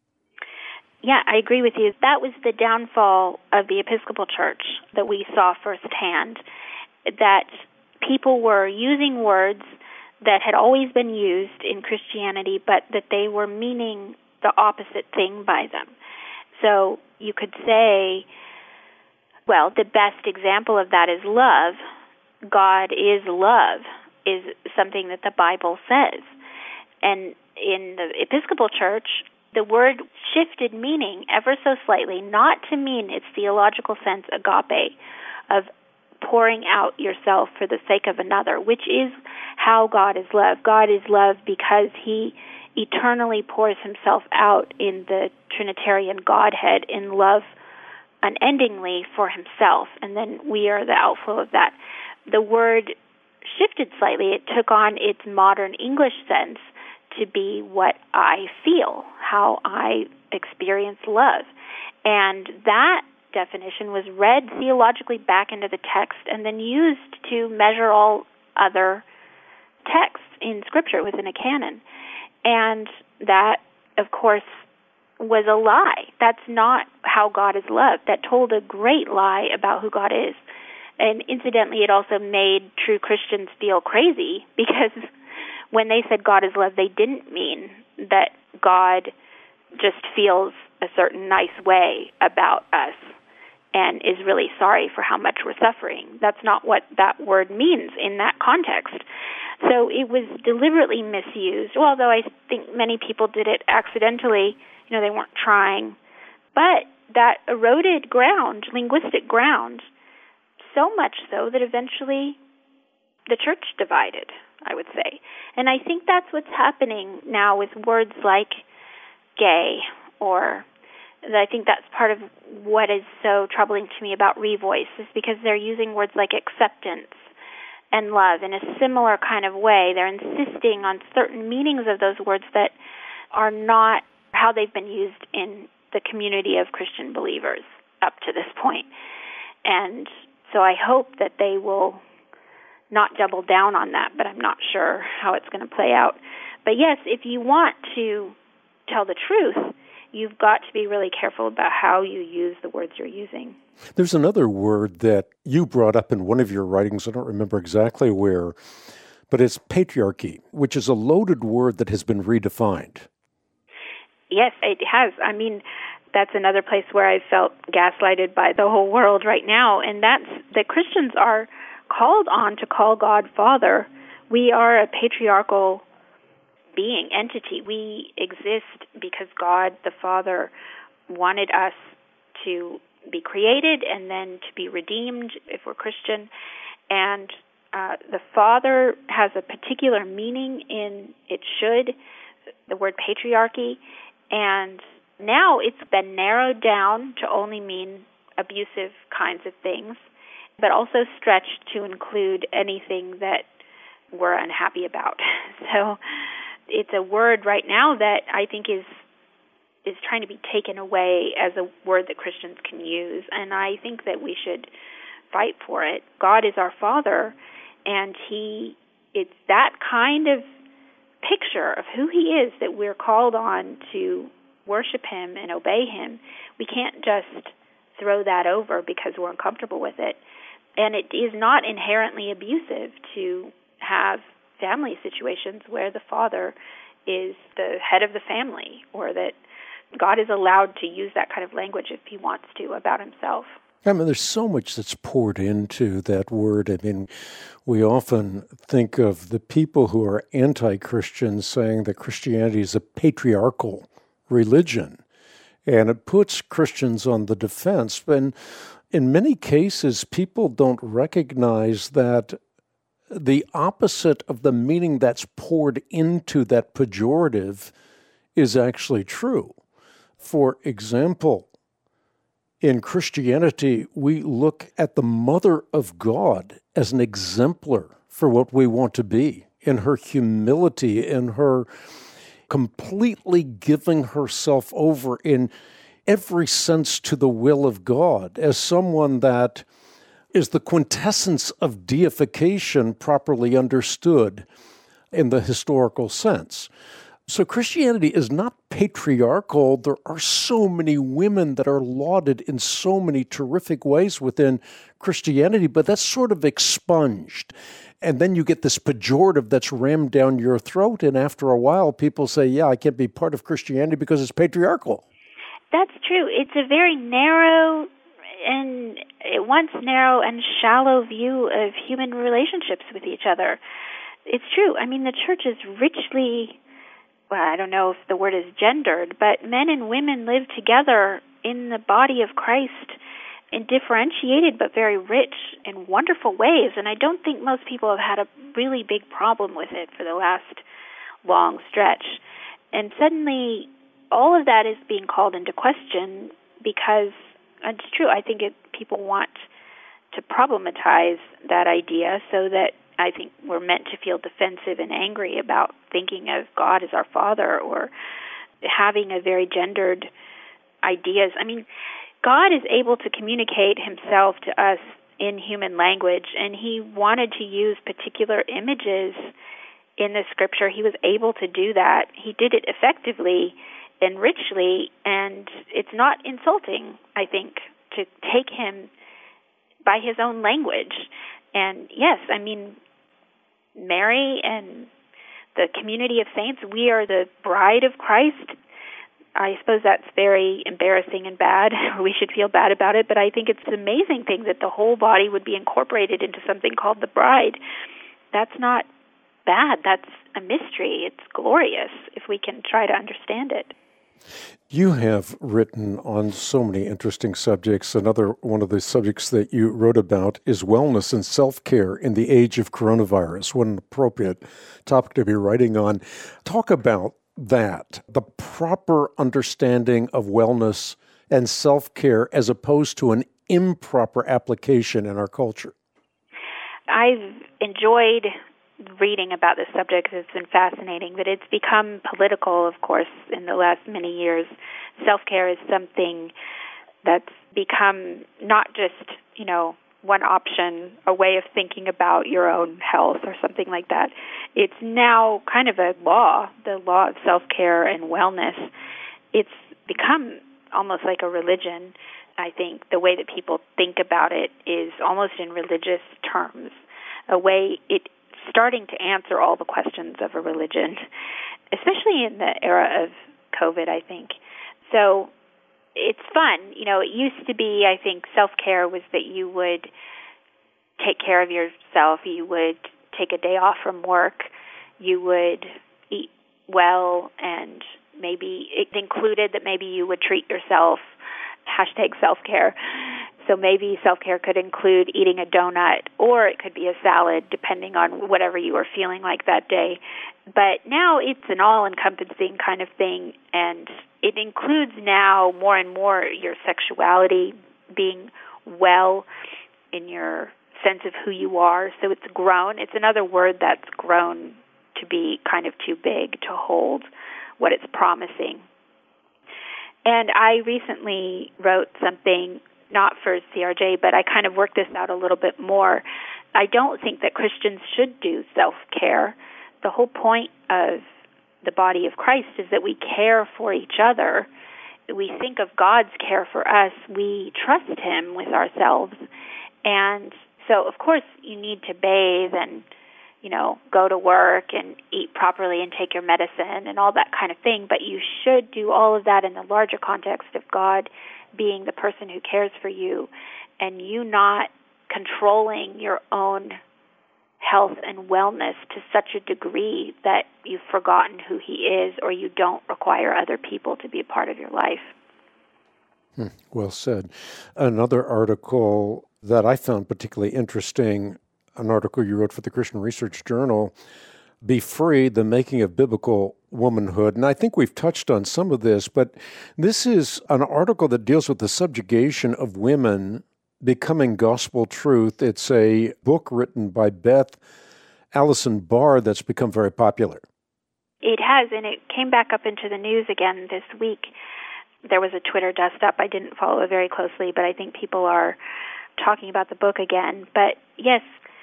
Yeah, I agree with you. That was the downfall of the Episcopal Church that we saw firsthand, that people were using words that had always been used in Christianity, but that they were meaning the opposite thing by them. So you could say, well, the best example of that is love. God is love, is something that the Bible says. And in the Episcopal Church, the word shifted meaning ever so slightly, not to mean its theological sense, agape, of pouring out yourself for the sake of another, which is how God is love. God is love because he eternally pours himself out in the Trinitarian Godhead in love unendingly for himself, and then we are the outflow of that. The word shifted slightly. It took on its modern English sense to be what I feel, how I experience love. And that definition was read theologically back into the text and then used to measure all other texts in Scripture within a canon. And that, of course, was a lie. That's not how God is loved. That told a great lie about who God is. And incidentally, it also made true Christians feel crazy, because when they said God is love, they didn't mean that God just feels a certain nice way about us and is really sorry for how much we're suffering. That's not what that word means in that context. So it was deliberately misused, although I think many people did it accidentally. You know, they weren't trying. But that eroded ground, linguistic ground, so much so that eventually the church divided, I would say. And I think that's what's happening now with words like gay, or I think that's part of what is so troubling to me about Revoice, is because they're using words like acceptance and love in a similar kind of way. They're insisting on certain meanings of those words that are not how they've been used in the community of Christian believers up to this point. And so I hope that they will not double down on that, but I'm not sure how it's going to play out. But yes, if you want to tell the truth, you've got to be really careful about how you use the words you're using. There's another word that you brought up in one of your writings, I don't remember exactly where, but it's patriarchy, which is a loaded word that has been redefined. Yes, it has. I mean, that's another place where I felt gaslighted by the whole world right now, and that's that Christians are called on to call God Father. We are a patriarchal being, entity. We exist because God the Father wanted us to be created and then to be redeemed if we're Christian. And uh, the Father has a particular meaning in it should, the word patriarchy, and now it's been narrowed down to only mean abusive kinds of things, but also stretched to include anything that we're unhappy about. So it's a word right now that I think is is trying to be taken away as a word that Christians can use, and I think that we should fight for it. God is our Father, and He it's that kind of picture of who He is that we're called on to worship Him and obey Him. We can't just throw that over because we're uncomfortable with it. And it is not inherently abusive to have family situations where the father is the head of the family, or that God is allowed to use that kind of language if He wants to about Himself. I mean, there's so much that's poured into that word. I mean, we often think of the people who are anti-Christian saying that Christianity is a patriarchal religion, and it puts Christians on the defense. And in many cases, people don't recognize that the opposite of the meaning that's poured into that pejorative is actually true. For example, in Christianity, we look at the Mother of God as an exemplar for what we want to be, in her humility, in her completely giving herself over in every sense to the will of God, as someone that is the quintessence of deification properly understood in the historical sense. So Christianity is not patriarchal. There are so many women that are lauded in so many terrific ways within Christianity, but that's sort of expunged. And then you get this pejorative that's rammed down your throat, and after a while people say, yeah, I can't be part of Christianity because it's patriarchal. That's true. It's a very narrow and once narrow and shallow view of human relationships with each other. It's true. I mean, the church is richly, well, I don't know if the word is gendered, but men and women live together in the body of Christ in differentiated but very rich and wonderful ways. And I don't think most people have had a really big problem with it for the last long stretch. And suddenly all of that is being called into question because it's true. I think it, people want to problematize that idea so that I think we're meant to feel defensive and angry about thinking of God as our Father or having a very gendered ideas. I mean, God is able to communicate himself to us in human language, and he wanted to use particular images in the scripture. He was able to do that. He did it effectively and richly, and it's not insulting, I think, to take him by his own language. And yes, I mean, Mary and the community of saints, we are the bride of Christ. I suppose that's very embarrassing and bad. We should feel bad about it, but I think it's an amazing thing that the whole body would be incorporated into something called the bride. That's not bad. That's a mystery. It's glorious if we can try to understand it. You have written on so many interesting subjects. Another one of the subjects that you wrote about is wellness and self-care in the age of coronavirus. What an appropriate topic to be writing on. Talk about that, the proper understanding of wellness and self-care as opposed to an improper application in our culture. I've enjoyed reading about this subject. It's been fascinating, but it's become political, of course, in the last many years. Self-care is something that's become not just, you know, one option, a way of thinking about your own health or something like that. It's now kind of a law, the law of self-care and wellness. It's become almost like a religion. I think the way that people think about it is almost in religious terms, a way it starting to answer all the questions of a religion, especially in the era of COVID, I think. So it's fun. You know, it used to be, I think, self-care was that you would take care of yourself, you would take a day off from work, you would eat well, and maybe it included that maybe you would treat yourself, hashtag self-care. So maybe self-care could include eating a donut, or it could be a salad, depending on whatever you were feeling like that day. But now it's an all-encompassing kind of thing, and it includes now more and more your sexuality, being well in your sense of who you are. So it's grown. It's another word that's grown to be kind of too big to hold what it's promising. And I recently wrote something, not for C R J, but I kind of worked this out a little bit more. I don't think that Christians should do self-care. The whole point of the body of Christ is that we care for each other. We think of God's care for us. We trust him with ourselves. And so, of course, you need to bathe and, you know, go to work and eat properly and take your medicine and all that kind of thing. But you should do all of that in the larger context of God being the person who cares for you, and you not controlling your own health and wellness to such a degree that you've forgotten who he is, or you don't require other people to be a part of your life. Hmm, well said. Another article that I found particularly interesting an article you wrote for the Christian Research Journal, Be Free, The Making of Biblical Womanhood. And I think we've touched on some of this, but this is an article that deals with the subjugation of women becoming gospel truth. It's a book written by Beth Allison Barr that's become very popular. It has, and it came back up into the news again this week. There was a Twitter dust-up. I didn't follow it very closely, but I think people are talking about the book again. But yes,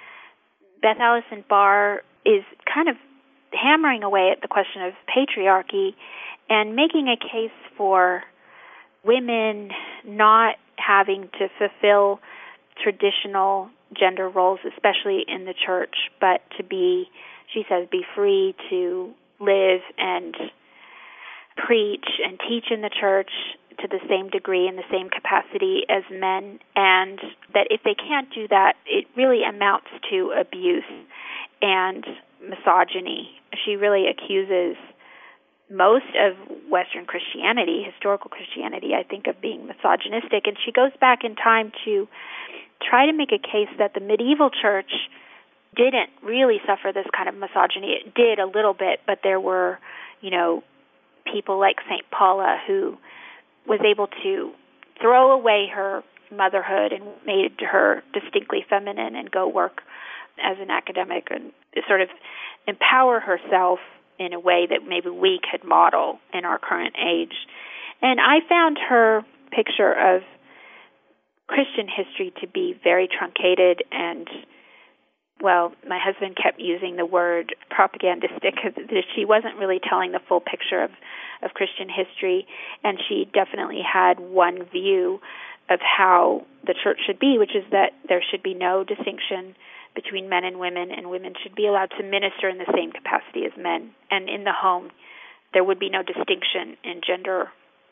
Beth Allison Barr is kind of hammering away at the question of patriarchy and making a case for women not having to fulfill traditional gender roles, especially in the church, but to be, she says, be free to live and preach and teach in the church to the same degree and the same capacity as men, and that if they can't do that, it really amounts to abuse and misogyny. She really accuses most of Western Christianity, historical Christianity, I think, of being misogynistic, and she goes back in time to try to make a case that the medieval church didn't really suffer this kind of misogyny. It did a little bit, but there were, you know, people like Saint Paula who was able to throw away her motherhood and made her distinctly feminine and go work as an academic and sort of empower herself in a way that maybe we could model in our current age. And I found her picture of Christian history to be very truncated and, well, my husband kept using the word propagandistic because she wasn't really telling the full picture of, of Christian history, and she definitely had one view of how the church should be, which is that there should be no distinction between men and women, and women should be allowed to minister in the same capacity as men. And in the home, there would be no distinction in gender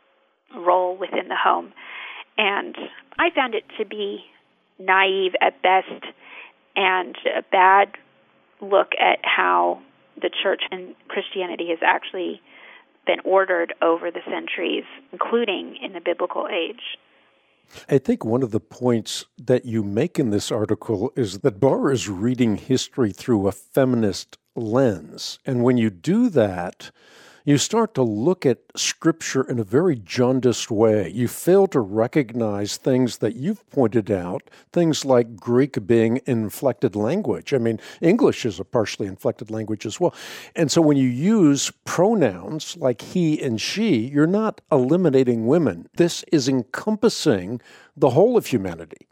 role within the home. And I found it to be naive at best and a bad look at how the church and Christianity has actually been ordered over the centuries, including in the biblical age. I think one of the points that you make in this article is that Barr is reading history through a feminist lens. And when you do that, you start to look at Scripture in a very jaundiced way. You fail to recognize things that you've pointed out, things like Greek being inflected language. I mean, English is a partially inflected language as well. And so when you use pronouns like he and she, you're not eliminating women. This is encompassing the whole of humanity.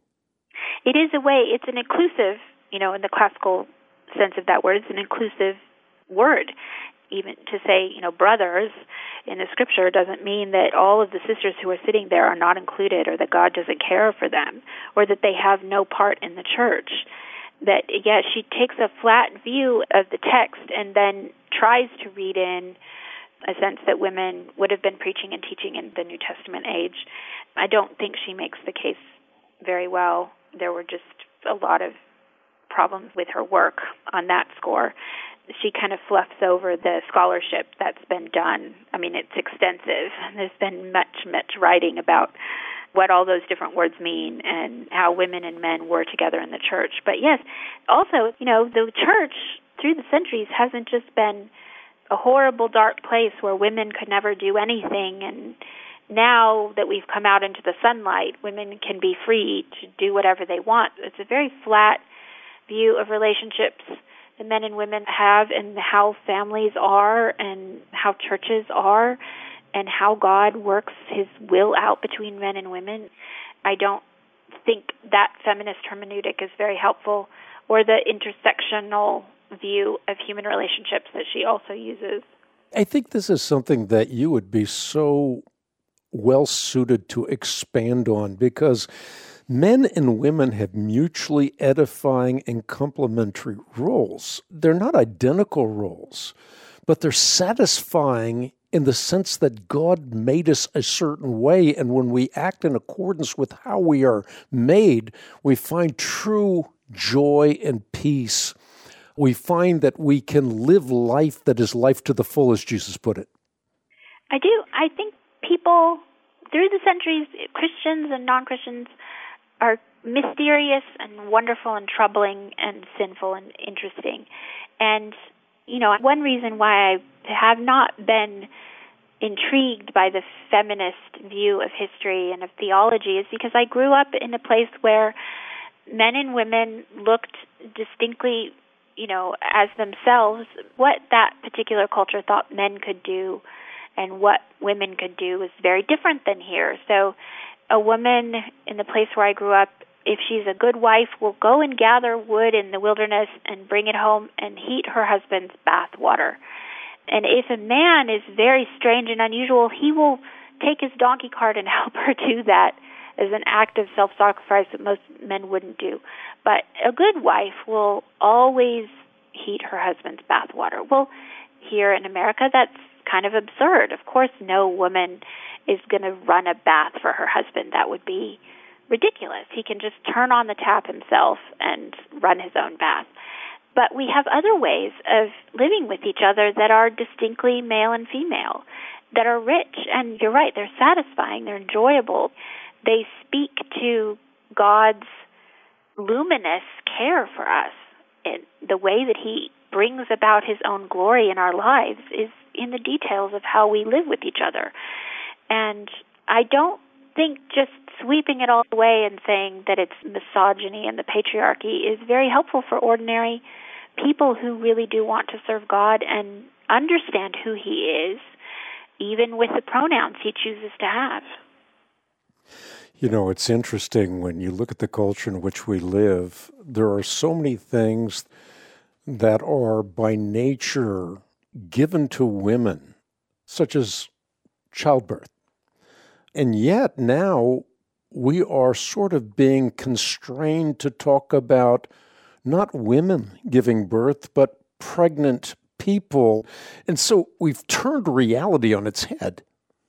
It is a way, it's an inclusive, you know, in the classical sense of that word, it's an inclusive word. Even to say, you know, brothers in the Scripture doesn't mean that all of the sisters who are sitting there are not included, or that God doesn't care for them, or that they have no part in the church. That, yeah, she takes a flat view of the text and then tries to read in a sense that women would have been preaching and teaching in the New Testament age. I don't think she makes the case very well. There were just a lot of problems with her work on that score. She kind of fluffs over the scholarship that's been done. I mean, it's extensive. There's been much, much writing about what all those different words mean and how women and men were together in the church. But yes, also, you know, the church through the centuries hasn't just been a horrible, dark place where women could never do anything. And now that we've come out into the sunlight, women can be free to do whatever they want. It's a very flat view of relationships that men and women have, and how families are, and how churches are, and how God works His will out between men and women. I don't think that feminist hermeneutic is very helpful, or the intersectional view of human relationships that she also uses. I think this is something that you would be so well suited to expand on, because men and women have mutually edifying and complementary roles. They're not identical roles, but they're satisfying in the sense that God made us a certain way, and when we act in accordance with how we are made, we find true joy and peace. We find that we can live life that is life to the full, as Jesus put it. I do. I think people, through the centuries, Christians and non-Christians, are mysterious and wonderful and troubling and sinful and interesting. And, you know, one reason why I have not been intrigued by the feminist view of history and of theology is because I grew up in a place where men and women looked distinctly, you know, as themselves. What that particular culture thought men could do and what women could do was very different than here. So a woman in the place where I grew up, if she's a good wife, will go and gather wood in the wilderness and bring it home and heat her husband's bath water. And if a man is very strange and unusual, he will take his donkey cart and help her do that as an act of self-sacrifice that most men wouldn't do. But a good wife will always heat her husband's bath water. Well, here in America, that's kind of absurd. Of course, no woman is going to run a bath for her husband. That would be ridiculous. He can just turn on the tap himself and run his own bath. But we have other ways of living with each other that are distinctly male and female, that are rich. And you're right, they're satisfying, they're enjoyable. They speak to God's luminous care for us. And the way that He brings about His own glory in our lives is in the details of how we live with each other. And I don't think just sweeping it all away and saying that it's misogyny and the patriarchy is very helpful for ordinary people who really do want to serve God and understand who He is, even with the pronouns He chooses to have. You know, it's interesting when you look at the culture in which we live, there are so many things that are by nature given to women, such as childbirth. And yet now we are sort of being constrained to talk about not women giving birth, but pregnant people. And so we've turned reality on its head.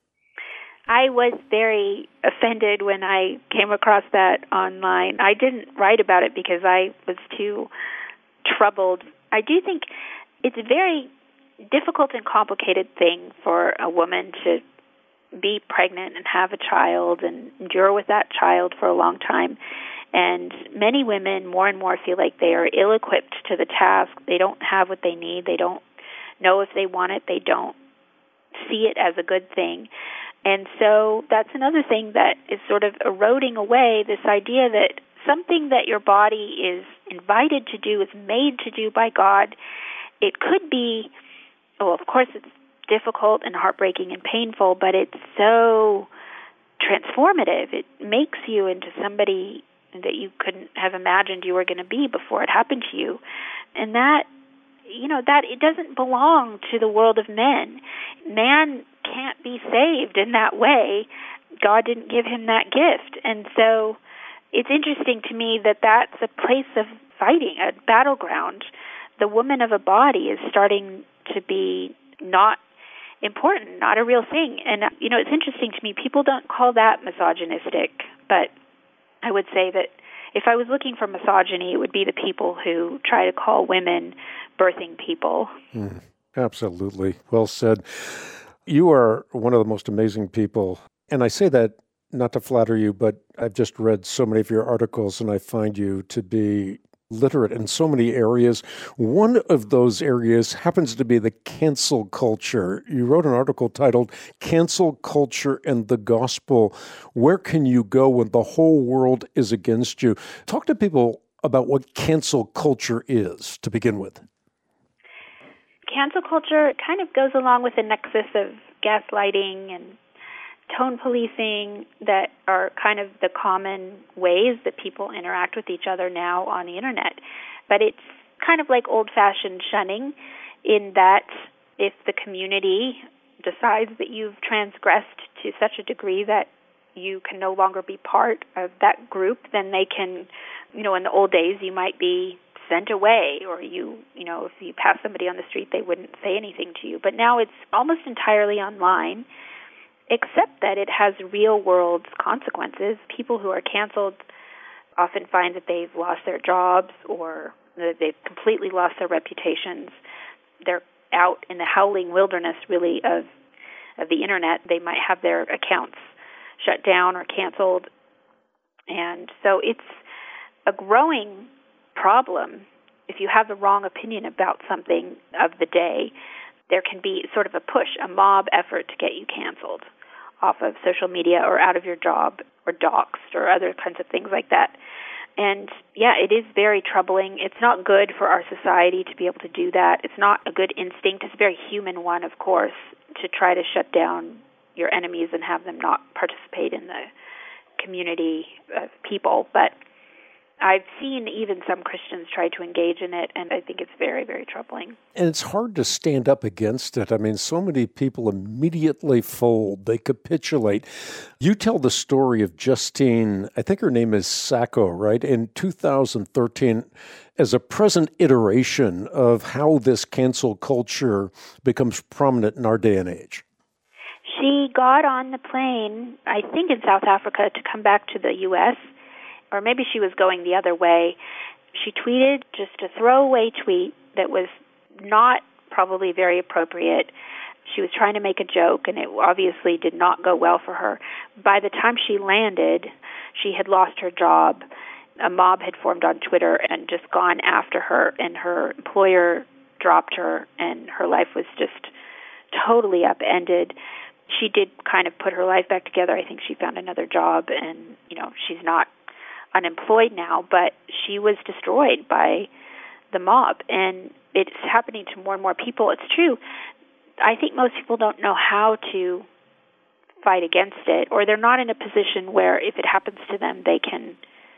I was very offended when I came across that online. I didn't write about it because I was too troubled. I do think it's a very difficult and complicated thing for a woman to be pregnant and have a child and endure with that child for a long time. And many women more and more feel like they are ill-equipped to the task. They don't have what they need. They don't know if they want it. They don't see it as a good thing. And so that's another thing that is sort of eroding away this idea that something that your body is invited to do, is made to do by God. It could be, well, of course it's difficult and heartbreaking and painful, but it's so transformative. It makes you into somebody that you couldn't have imagined you were going to be before it happened to you. And that, you know, that it doesn't belong to the world of men. Man can't be saved in that way. God didn't give him that gift. And so it's interesting to me that that's a place of fighting, a battleground. The woman of a body is starting to be not important, not a real thing. And, you know, it's interesting to me, people don't call that misogynistic, but I would say that if I was looking for misogyny, it would be the people who try to call women birthing people. Mm, absolutely. Well said. You are one of the most amazing people, and I say that not to flatter you, but I've just read so many of your articles, and I find you to be literate in so many areas. One of those areas happens to be the cancel culture. You wrote an article titled Cancel Culture and the Gospel. Where can you go when the whole world is against you? Talk to people about what cancel culture is to begin with. Cancel culture kind of goes along with the nexus of gaslighting and tone policing that are kind of the common ways that people interact with each other now on the internet. But it's kind of like old-fashioned shunning in that if the community decides that you've transgressed to such a degree that you can no longer be part of that group, then they can, you know, in the old days you might be sent away, or you, you know, if you pass somebody on the street, they wouldn't say anything to you. But now it's almost entirely online, except that it has real-world consequences. People who are canceled often find that they've lost their jobs or that they've completely lost their reputations. They're out in the howling wilderness, really, of of the internet. They might have their accounts shut down or canceled. And so it's a growing problem. If you have the wrong opinion about something of the day, there can be sort of a push, a mob effort to get you canceled off of social media or out of your job or doxxed or other kinds of things like that. And, yeah, it is very troubling. It's not good for our society to be able to do that. It's not a good instinct. It's a very human one, of course, to try to shut down your enemies and have them not participate in the community of people. But I've seen even some Christians try to engage in it, and I think it's very, very troubling. And it's hard to stand up against it. I mean, so many people immediately fold. They capitulate. You tell the story of Justine, I think her name is Sacco, right, in two thousand thirteen, as a present iteration of how this cancel culture becomes prominent in our day and age. She got on the plane, I think in South Africa, to come back to the U S, or maybe she was going the other way. She tweeted just a throwaway tweet that was not probably very appropriate. She was trying to make a joke, and it obviously did not go well for her. By the time she landed, she had lost her job. A mob had formed on Twitter and just gone after her, and her employer dropped her, and her life was just totally upended. She did kind of put her life back together. I think she found another job, and, you know, she's not unemployed now, but she was destroyed by the mob, and it's happening to more and more people. It's true. I think most people don't know how to fight against it, or they're not in a position where if it happens to them, they can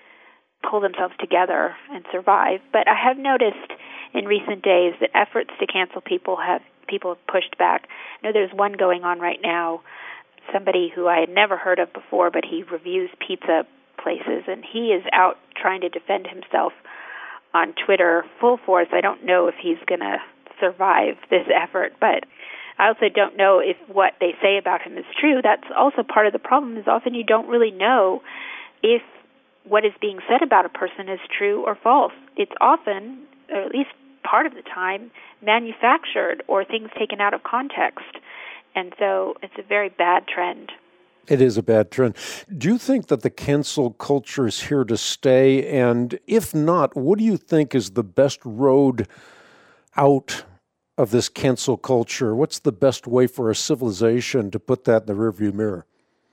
pull themselves together and survive. But I have noticed in recent days that efforts to cancel people have people have pushed back. I know there's one going on right now, somebody who I had never heard of before, but he reviews pizza places, and he is out trying to defend himself on Twitter full force. I don't know if he's going to survive this effort, but I also don't know if what they say about him is true. That's also part of the problem, is often you don't really know if what is being said about a person is true or false. It's often, or at least part of the time, manufactured or things taken out of context. And so it's a very bad trend. It is a bad trend. Do you think that the cancel culture is here to stay? And if not, what do you think is the best road out of this cancel culture? What's the best way for a civilization to put that in the rearview mirror?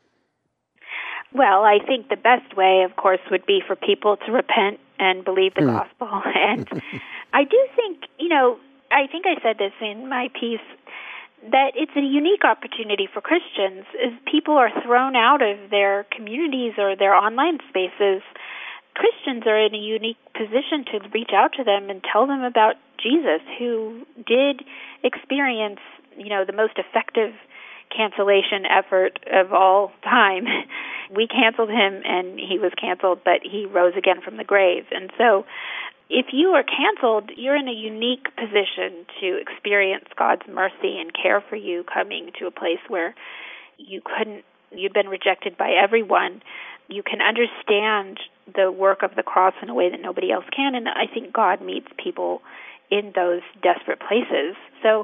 Well, I think the best way, of course, would be for people to repent and believe the mm. gospel. And I do think, you know, I think I said this in my piece, that it's a unique opportunity for Christians as people are thrown out of their communities or their online spaces. Christians are in a unique position to reach out to them and tell them about Jesus, who did experience, you know, the most effective cancellation effort of all time. We canceled him, and he was canceled, but he rose again from the grave. And so if you are canceled, you're in a unique position to experience God's mercy and care for you, coming to a place where you couldn't, you've been rejected by everyone. You can understand the work of the cross in a way that nobody else can, and I think God meets people in those desperate places. So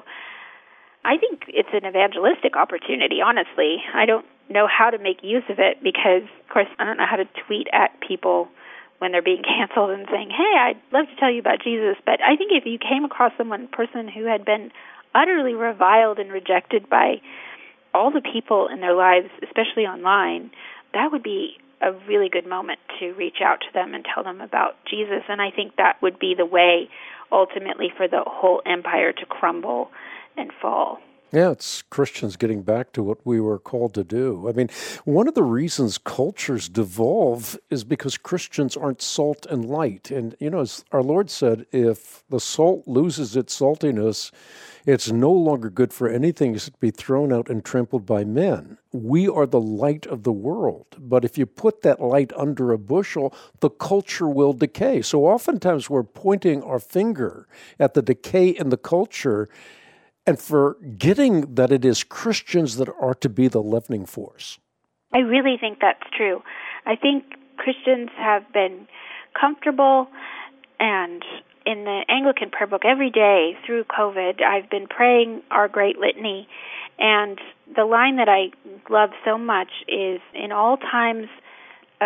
I think it's an evangelistic opportunity, honestly. I don't know how to make use of it because, of course, I don't know how to tweet at people when they're being canceled and saying, hey, I'd love to tell you about Jesus. But I think if you came across someone, person who had been utterly reviled and rejected by all the people in their lives, especially online, that would be a really good moment to reach out to them and tell them about Jesus. And I think that would be the way, ultimately, for the whole empire to crumble and fall. Yeah, it's Christians getting back to what we were called to do. I mean, one of the reasons cultures devolve is because Christians aren't salt and light. And, you know, as our Lord said, if the salt loses its saltiness, it's no longer good for anything except to be thrown out and trampled by men. We are the light of the world. But if you put that light under a bushel, the culture will decay. So oftentimes we're pointing our finger at the decay in the culture and forgetting that it is Christians that are to be the leavening force. I really think that's true. I think Christians have been comfortable, and in the Anglican prayer book every day through COVID, I've been praying our great litany, and the line that I love so much is, in all times of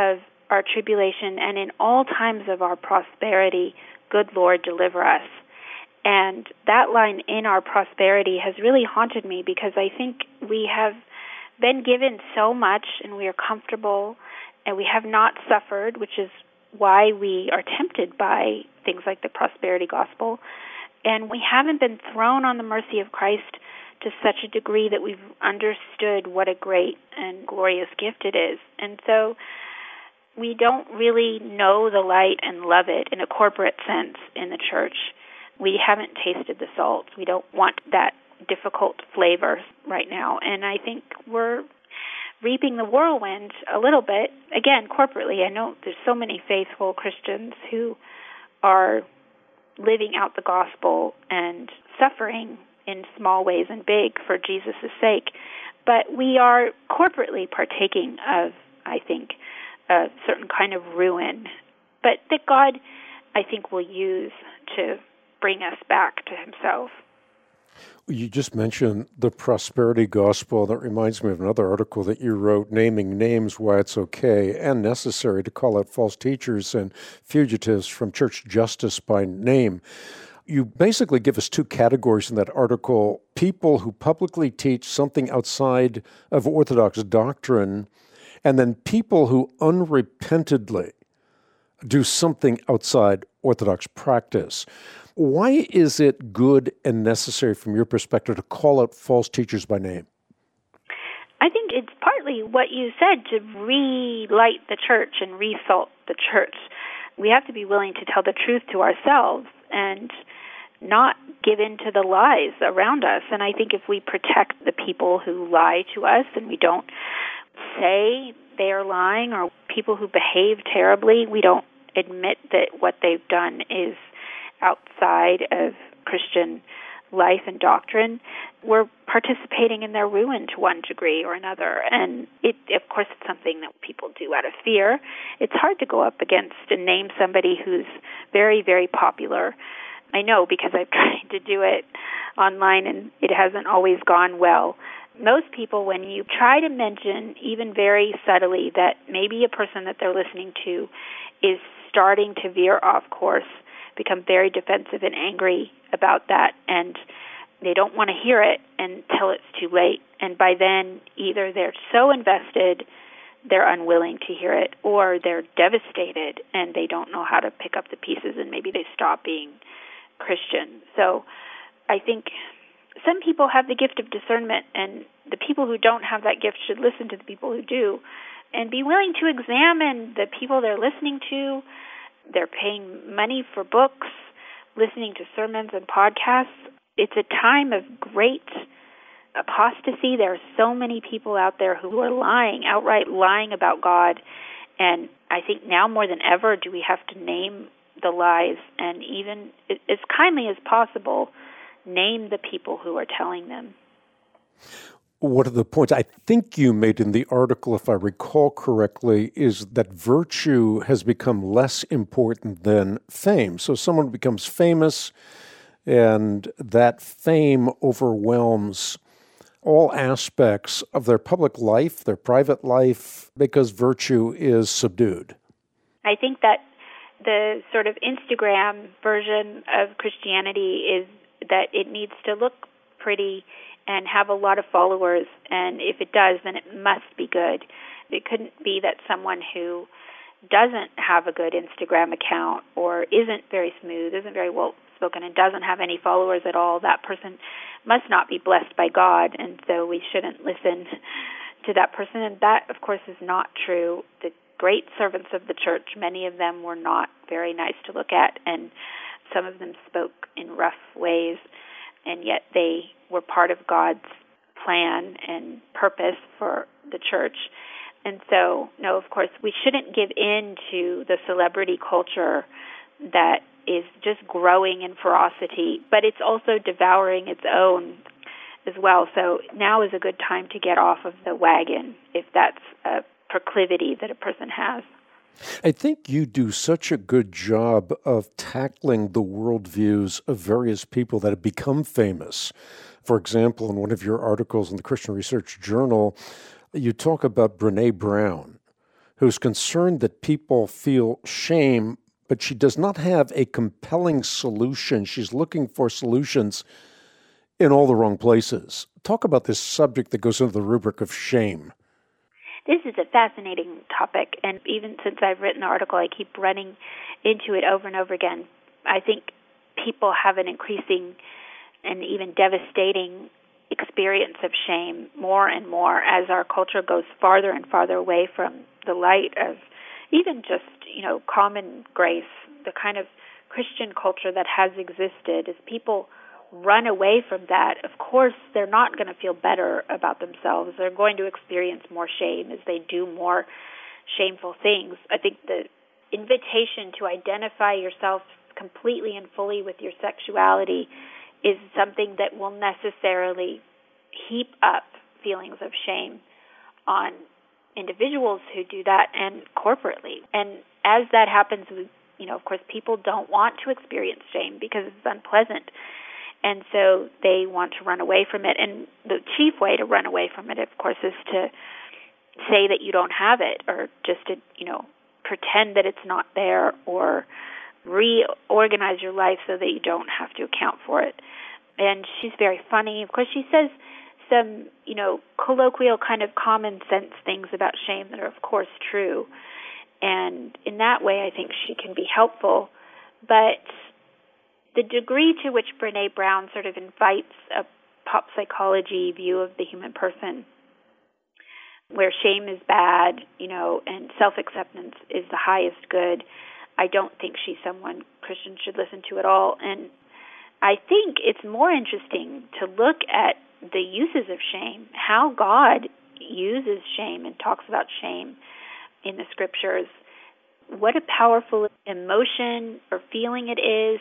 our tribulation, and in all times of our prosperity, good Lord, deliver us. And that line, in our prosperity, has really haunted me because I think we have been given so much and we are comfortable and we have not suffered, which is why we are tempted by things like the prosperity gospel. And we haven't been thrown on the mercy of Christ to such a degree that we've understood what a great and glorious gift it is. And so we don't really know the light and love it in a corporate sense in the church. We haven't tasted the salt. We don't want that difficult flavor right now. And I think we're reaping the whirlwind a little bit. Again, corporately, I know there's so many faithful Christians who are living out the gospel and suffering in small ways and big for Jesus' sake. But we are corporately partaking of, I think, a certain kind of ruin, but that God, I think, will use to bring us back to himself. You just mentioned the prosperity gospel. That reminds me of another article that you wrote, naming names, why it's okay and necessary to call out false teachers and fugitives from church justice by name. You basically give us two categories in that article: people who publicly teach something outside of Orthodox doctrine, and then people who unrepentantly do something outside Orthodox practice. Why is it good and necessary from your perspective to call out false teachers by name? I think it's partly what you said, to relight the church and resalt the church. We have to be willing to tell the truth to ourselves and not give in to the lies around us. And I think if we protect the people who lie to us and we don't say they are lying, or people who behave terribly, we don't admit that what they've done is outside of Christian life and doctrine, we're participating in their ruin to one degree or another. And it, of course, it's something that people do out of fear. It's hard to go up against and name somebody who's very, very popular. I know, because I've tried to do it online and it hasn't always gone well. Most people, when you try to mention, even very subtly, that maybe a person that they're listening to is starting to veer off course, become very defensive and angry about that, and they don't want to hear it until it's too late. And by then, either they're so invested, they're unwilling to hear it, or they're devastated and they don't know how to pick up the pieces, and maybe they stop being Christian. So I think some people have the gift of discernment, and the people who don't have that gift should listen to the people who do and be willing to examine the people they're listening to. They're paying money for books, listening to sermons and podcasts. It's a time of great apostasy. There are so many people out there who are lying, outright lying about God. And I think now more than ever do we have to name the lies, and even as kindly as possible, name the people who are telling them. One of the points I think you made in the article, if I recall correctly, is that virtue has become less important than fame. So someone becomes famous, and that fame overwhelms all aspects of their public life, their private life, because virtue is subdued. I think that the sort of Instagram version of Christianity is that it needs to look pretty and have a lot of followers, and if it does, then it must be good. It couldn't be that someone who doesn't have a good Instagram account or isn't very smooth, isn't very well spoken, and doesn't have any followers at all, that person must not be blessed by God, and so we shouldn't listen to that person. And that, of course, is not true. The great servants of the church, many of them were not very nice to look at, and some of them spoke in rough ways, and yet they were part of God's plan and purpose for the church. And so, no, of course, we shouldn't give in to the celebrity culture that is just growing in ferocity, but it's also devouring its own as well. So now is a good time to get off of the wagon if that's a proclivity that a person has. I think you do such a good job of tackling the worldviews of various people that have become famous. For example, in one of your articles in the Christian Research Journal, you talk about Brene Brown, who's concerned that people feel shame, but she does not have a compelling solution. She's looking for solutions in all the wrong places. Talk about this subject that goes into the rubric of shame. This is a fascinating topic, and even since I've written the article, I keep running into it over and over again. I think people have an increasing and even devastating experience of shame more and more as our culture goes farther and farther away from the light of even just, you know, common grace, the kind of Christian culture that has existed. As people run away from that, of course, they're not going to feel better about themselves. They're going to experience more shame as they do more shameful things. I think the invitation to identify yourself completely and fully with your sexuality is something that will necessarily heap up feelings of shame on individuals who do that and corporately. And as that happens, you know, of course, people don't want to experience shame because it's unpleasant. And so they want to run away from it. And the chief way to run away from it, of course, is to say that you don't have it, or just to, you know, pretend that it's not there, or reorganize your life so that you don't have to account for it. And she's very funny. Of course, she says some, you know, colloquial kind of common sense things about shame that are, of course, true. And in that way, I think she can be helpful. But the degree to which Brené Brown sort of invites a pop psychology view of the human person, where shame is bad, you know, and self-acceptance is the highest good, I don't think she's someone Christians should listen to at all. And I think it's more interesting to look at the uses of shame, how God uses shame and talks about shame in the scriptures. What a powerful emotion or feeling it is,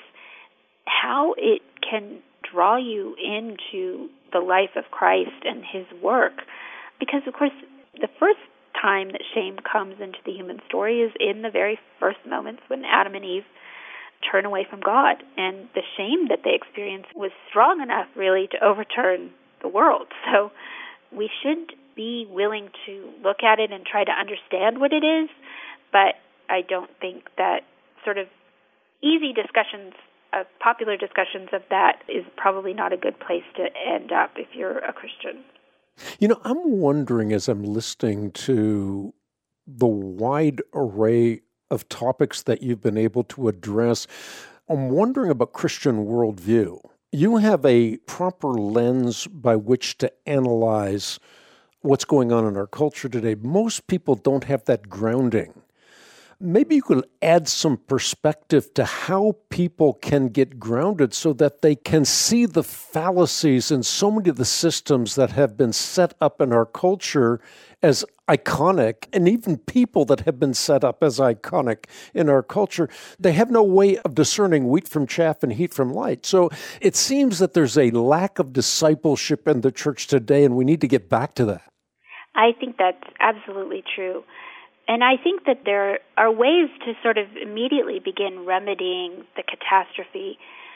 how it can draw you into the life of Christ and his work. Because, of course, the first time that shame comes into the human story is in the very first moments when Adam and Eve turn away from God. And the shame that they experienced was strong enough, really, to overturn the world. So we should be willing to look at it and try to understand what it is, but I don't think that sort of easy discussions, uh, popular discussions of that is probably not a good place to end up if you're a Christian. You know, I'm wondering as I'm listening to the wide array of topics that you've been able to address, I'm wondering about Christian worldview. You have a proper lens by which to analyze what's going on in our culture today. Most people don't have that grounding. Maybe you could add some perspective to how people can get grounded so that they can see the fallacies in so many of the systems that have been set up in our culture as iconic, and even people that have been set up as iconic in our culture. They have no way of discerning wheat from chaff and heat from light. So it seems that there's a lack of discipleship in the church today, and we need to get back to that. I think that's absolutely true. And I think that there are ways to sort of immediately begin remedying the catastrophe.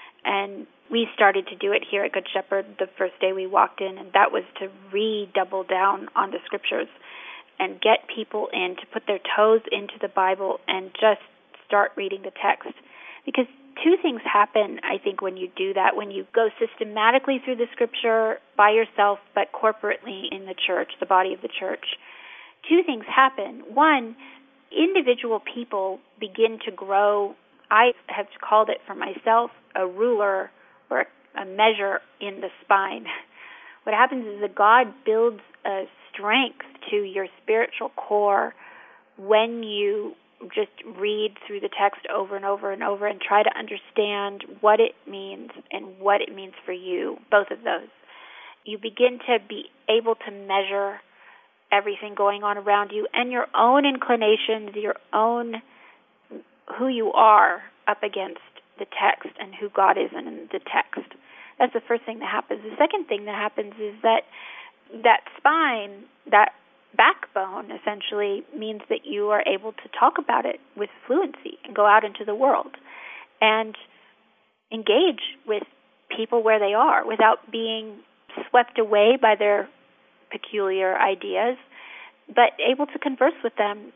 And we started to do it here at Good Shepherd the first day we walked in, and that was to redouble down on the scriptures and get people in to put their toes into the Bible and just start reading the text. Because two things happen, I think, when you do that, when you go systematically through the scripture by yourself, but corporately in the church, the body of the church. Two things happen. One, individual people begin to grow. I have called it for myself a ruler or a measure in the spine. What happens is that God builds a strength to your spiritual core when you just read through the text over and over and over and try to understand what it means and what it means for you, both of those. You begin to be able to measure everything going on around you and your own inclinations, your own who you are up against the text and who God is in the text. That's the first thing that happens. The second thing that happens is that that spine, that backbone, essentially means that you are able to talk about it with fluency and go out into the world and engage with people where they are without being swept away by their peculiar ideas, but able to converse with them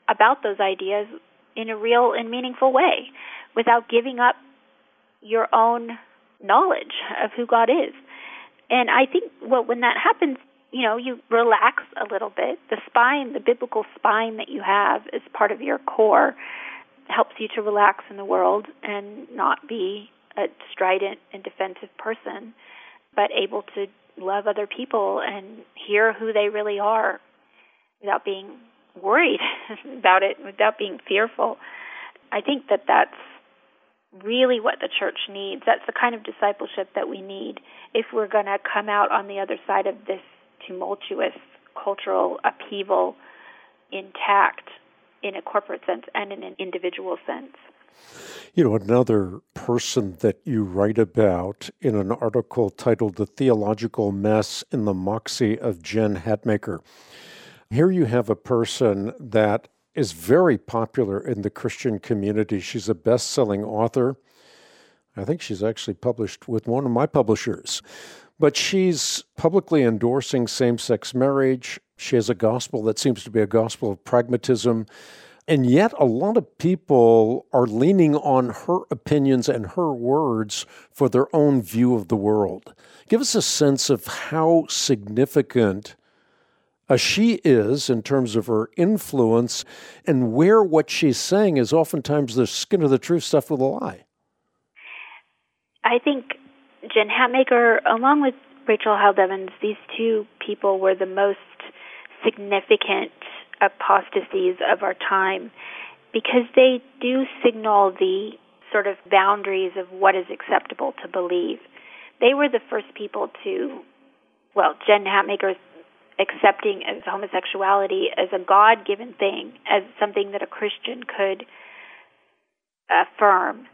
about those ideas in a real and meaningful way without giving up your own knowledge of who God is. And I think, well, when that happens, you know, you relax a little bit. The spine, the biblical spine that you have as part of your core helps you to relax in the world and not be a strident and defensive person, but able to love other people and hear who they really are without being worried about it, without being fearful. I think that that's really what the church needs. That's the kind of discipleship that we need if we're going to come out on the other side of this tumultuous cultural upheaval intact in a corporate sense and in an individual sense. You know, another person that you write about in an article titled The Theological Mess in the Moxie of Jen Hatmaker. Here you have a person that is very popular in the Christian community. She's a best-selling author. I think she's actually published with one of my publishers. But she's publicly endorsing same-sex marriage. She has a gospel that seems to be a gospel of pragmatism. And yet a lot of people are leaning on her opinions and her words for their own view of the world. Give us a sense of how significant uh, she is in terms of her influence and where what she's saying is oftentimes the skin of the truth stuff with a lie. I think Jen Hatmaker, along with Rachel Held Evans, these two people were the most significant apostasies of our time because they do signal the sort of boundaries of what is acceptable to believe. They were the first people to, well, Jen Hatmaker's accepting as homosexuality as a God-given thing, as something that a Christian could affirm,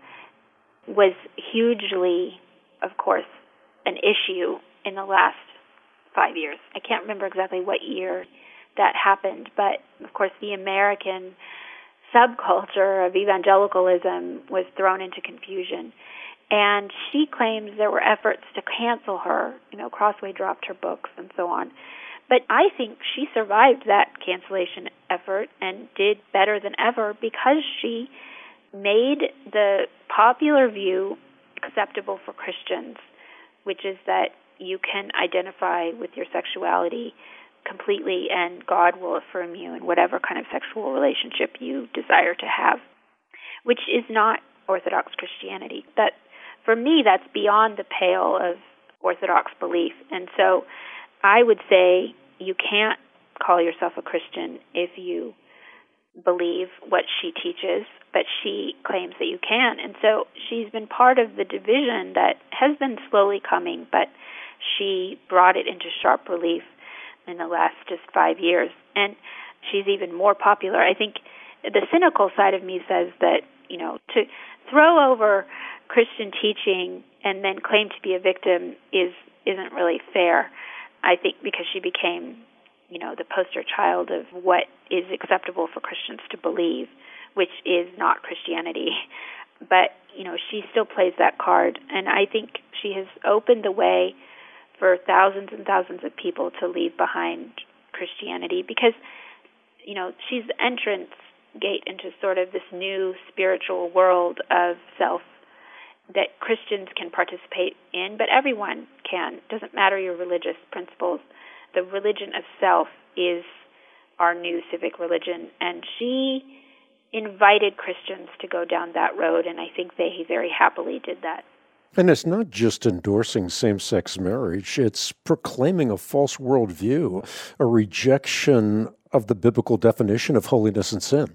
was hugely, of course, an issue in the last five years. I can't remember exactly what year that happened, but of course the American subculture of evangelicalism was thrown into confusion. And she claims there were efforts to cancel her, you know, Crossway dropped her books and so on. But I think she survived that cancellation effort and did better than ever because she made the popular view acceptable for Christians, which is that you can identify with your sexuality completely and God will affirm you in whatever kind of sexual relationship you desire to have, which is not Orthodox Christianity. That, for me, that's beyond the pale of Orthodox belief. And so I would say you can't call yourself a Christian if you believe what she teaches, but she claims that you can. And so she's been part of the division that has been slowly coming, but she brought it into sharp relief in the last just five years. And she's even more popular. I think the cynical side of me says that, you know, to throw over Christian teaching and then claim to be a victim is, isn't really fair. I think because she became, you know, the poster child of what is acceptable for Christians to believe, which is not Christianity. But, you know, she still plays that card. And I think she has opened the way for thousands and thousands of people to leave behind Christianity because, you know, she's the entrance gate into sort of this new spiritual world of self that Christians can participate in, but everyone can. It doesn't matter your religious principles. The religion of self is our new civic religion, and she invited Christians to go down that road, and I think they very happily did that. And it's not just endorsing same-sex marriage, it's proclaiming a false worldview, a rejection of the biblical definition of holiness and sin.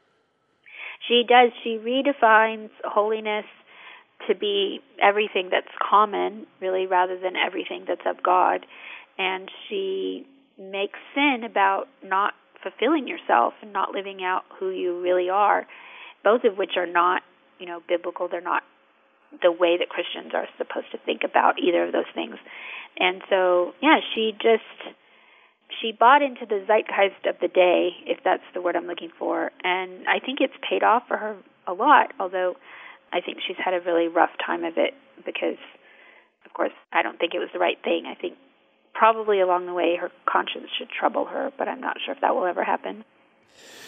She does. She redefines holiness to be everything that's common, really, rather than everything that's of God. And she makes sin about not fulfilling yourself and not living out who you really are, both of which are not, you know, biblical. They're not the way that Christians are supposed to think about either of those things. And so, yeah, she just, she bought into the zeitgeist of the day, if that's the word I'm looking for. And I think it's paid off for her a lot, although I think she's had a really rough time of it because, of course, I don't think it was the right thing. I think probably along the way her conscience should trouble her, but I'm not sure if that will ever happen.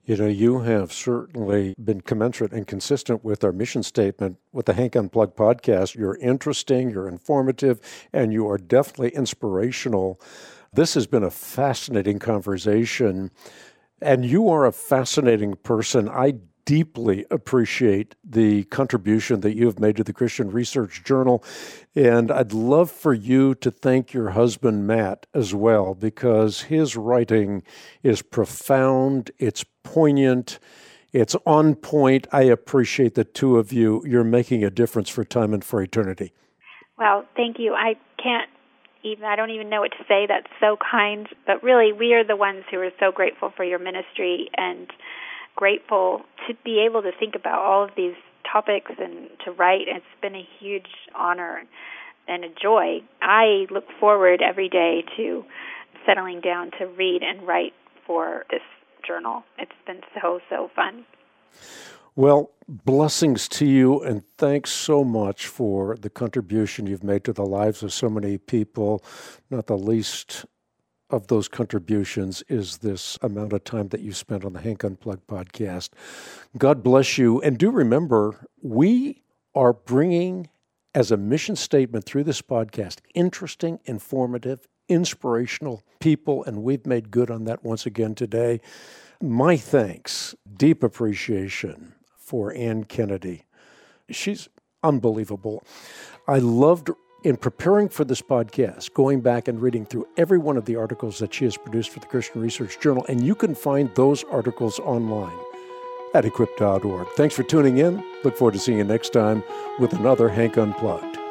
You know, you have certainly been commensurate and consistent with our mission statement with the Hank Unplugged podcast. You're interesting, you're informative, and you are definitely inspirational. This has been a fascinating conversation, and you are a fascinating person. I deeply appreciate the contribution that you have made to the Christian Research Journal, and I'd love for you to thank your husband, Matt, as well, because his writing is profound, it's poignant, it's on point. I appreciate the two of you. You're making a difference for time and for eternity. Well, thank you. I can't even, I don't even know what to say. That's so kind. But really, we are the ones who are so grateful for your ministry and grateful to be able to think about all of these topics and to write. It's been a huge honor and a joy. I look forward every day to settling down to read and write for this journal. It's been so, so fun. Well, blessings to you, and thanks so much for the contribution you've made to the lives of so many people, not the least of those contributions is this amount of time that you spent on the Hank Unplugged podcast. God bless you. And do remember, we are bringing as a mission statement through this podcast, interesting, informative, inspirational people, and we've made good on that once again today. My thanks, deep appreciation for Ann Kennedy. She's unbelievable. I loved in preparing for this podcast, going back and reading through every one of the articles that she has produced for the Christian Research Journal, and you can find those articles online at equip dot org. Thanks for tuning in. Look forward to seeing you next time with another Hank Unplugged.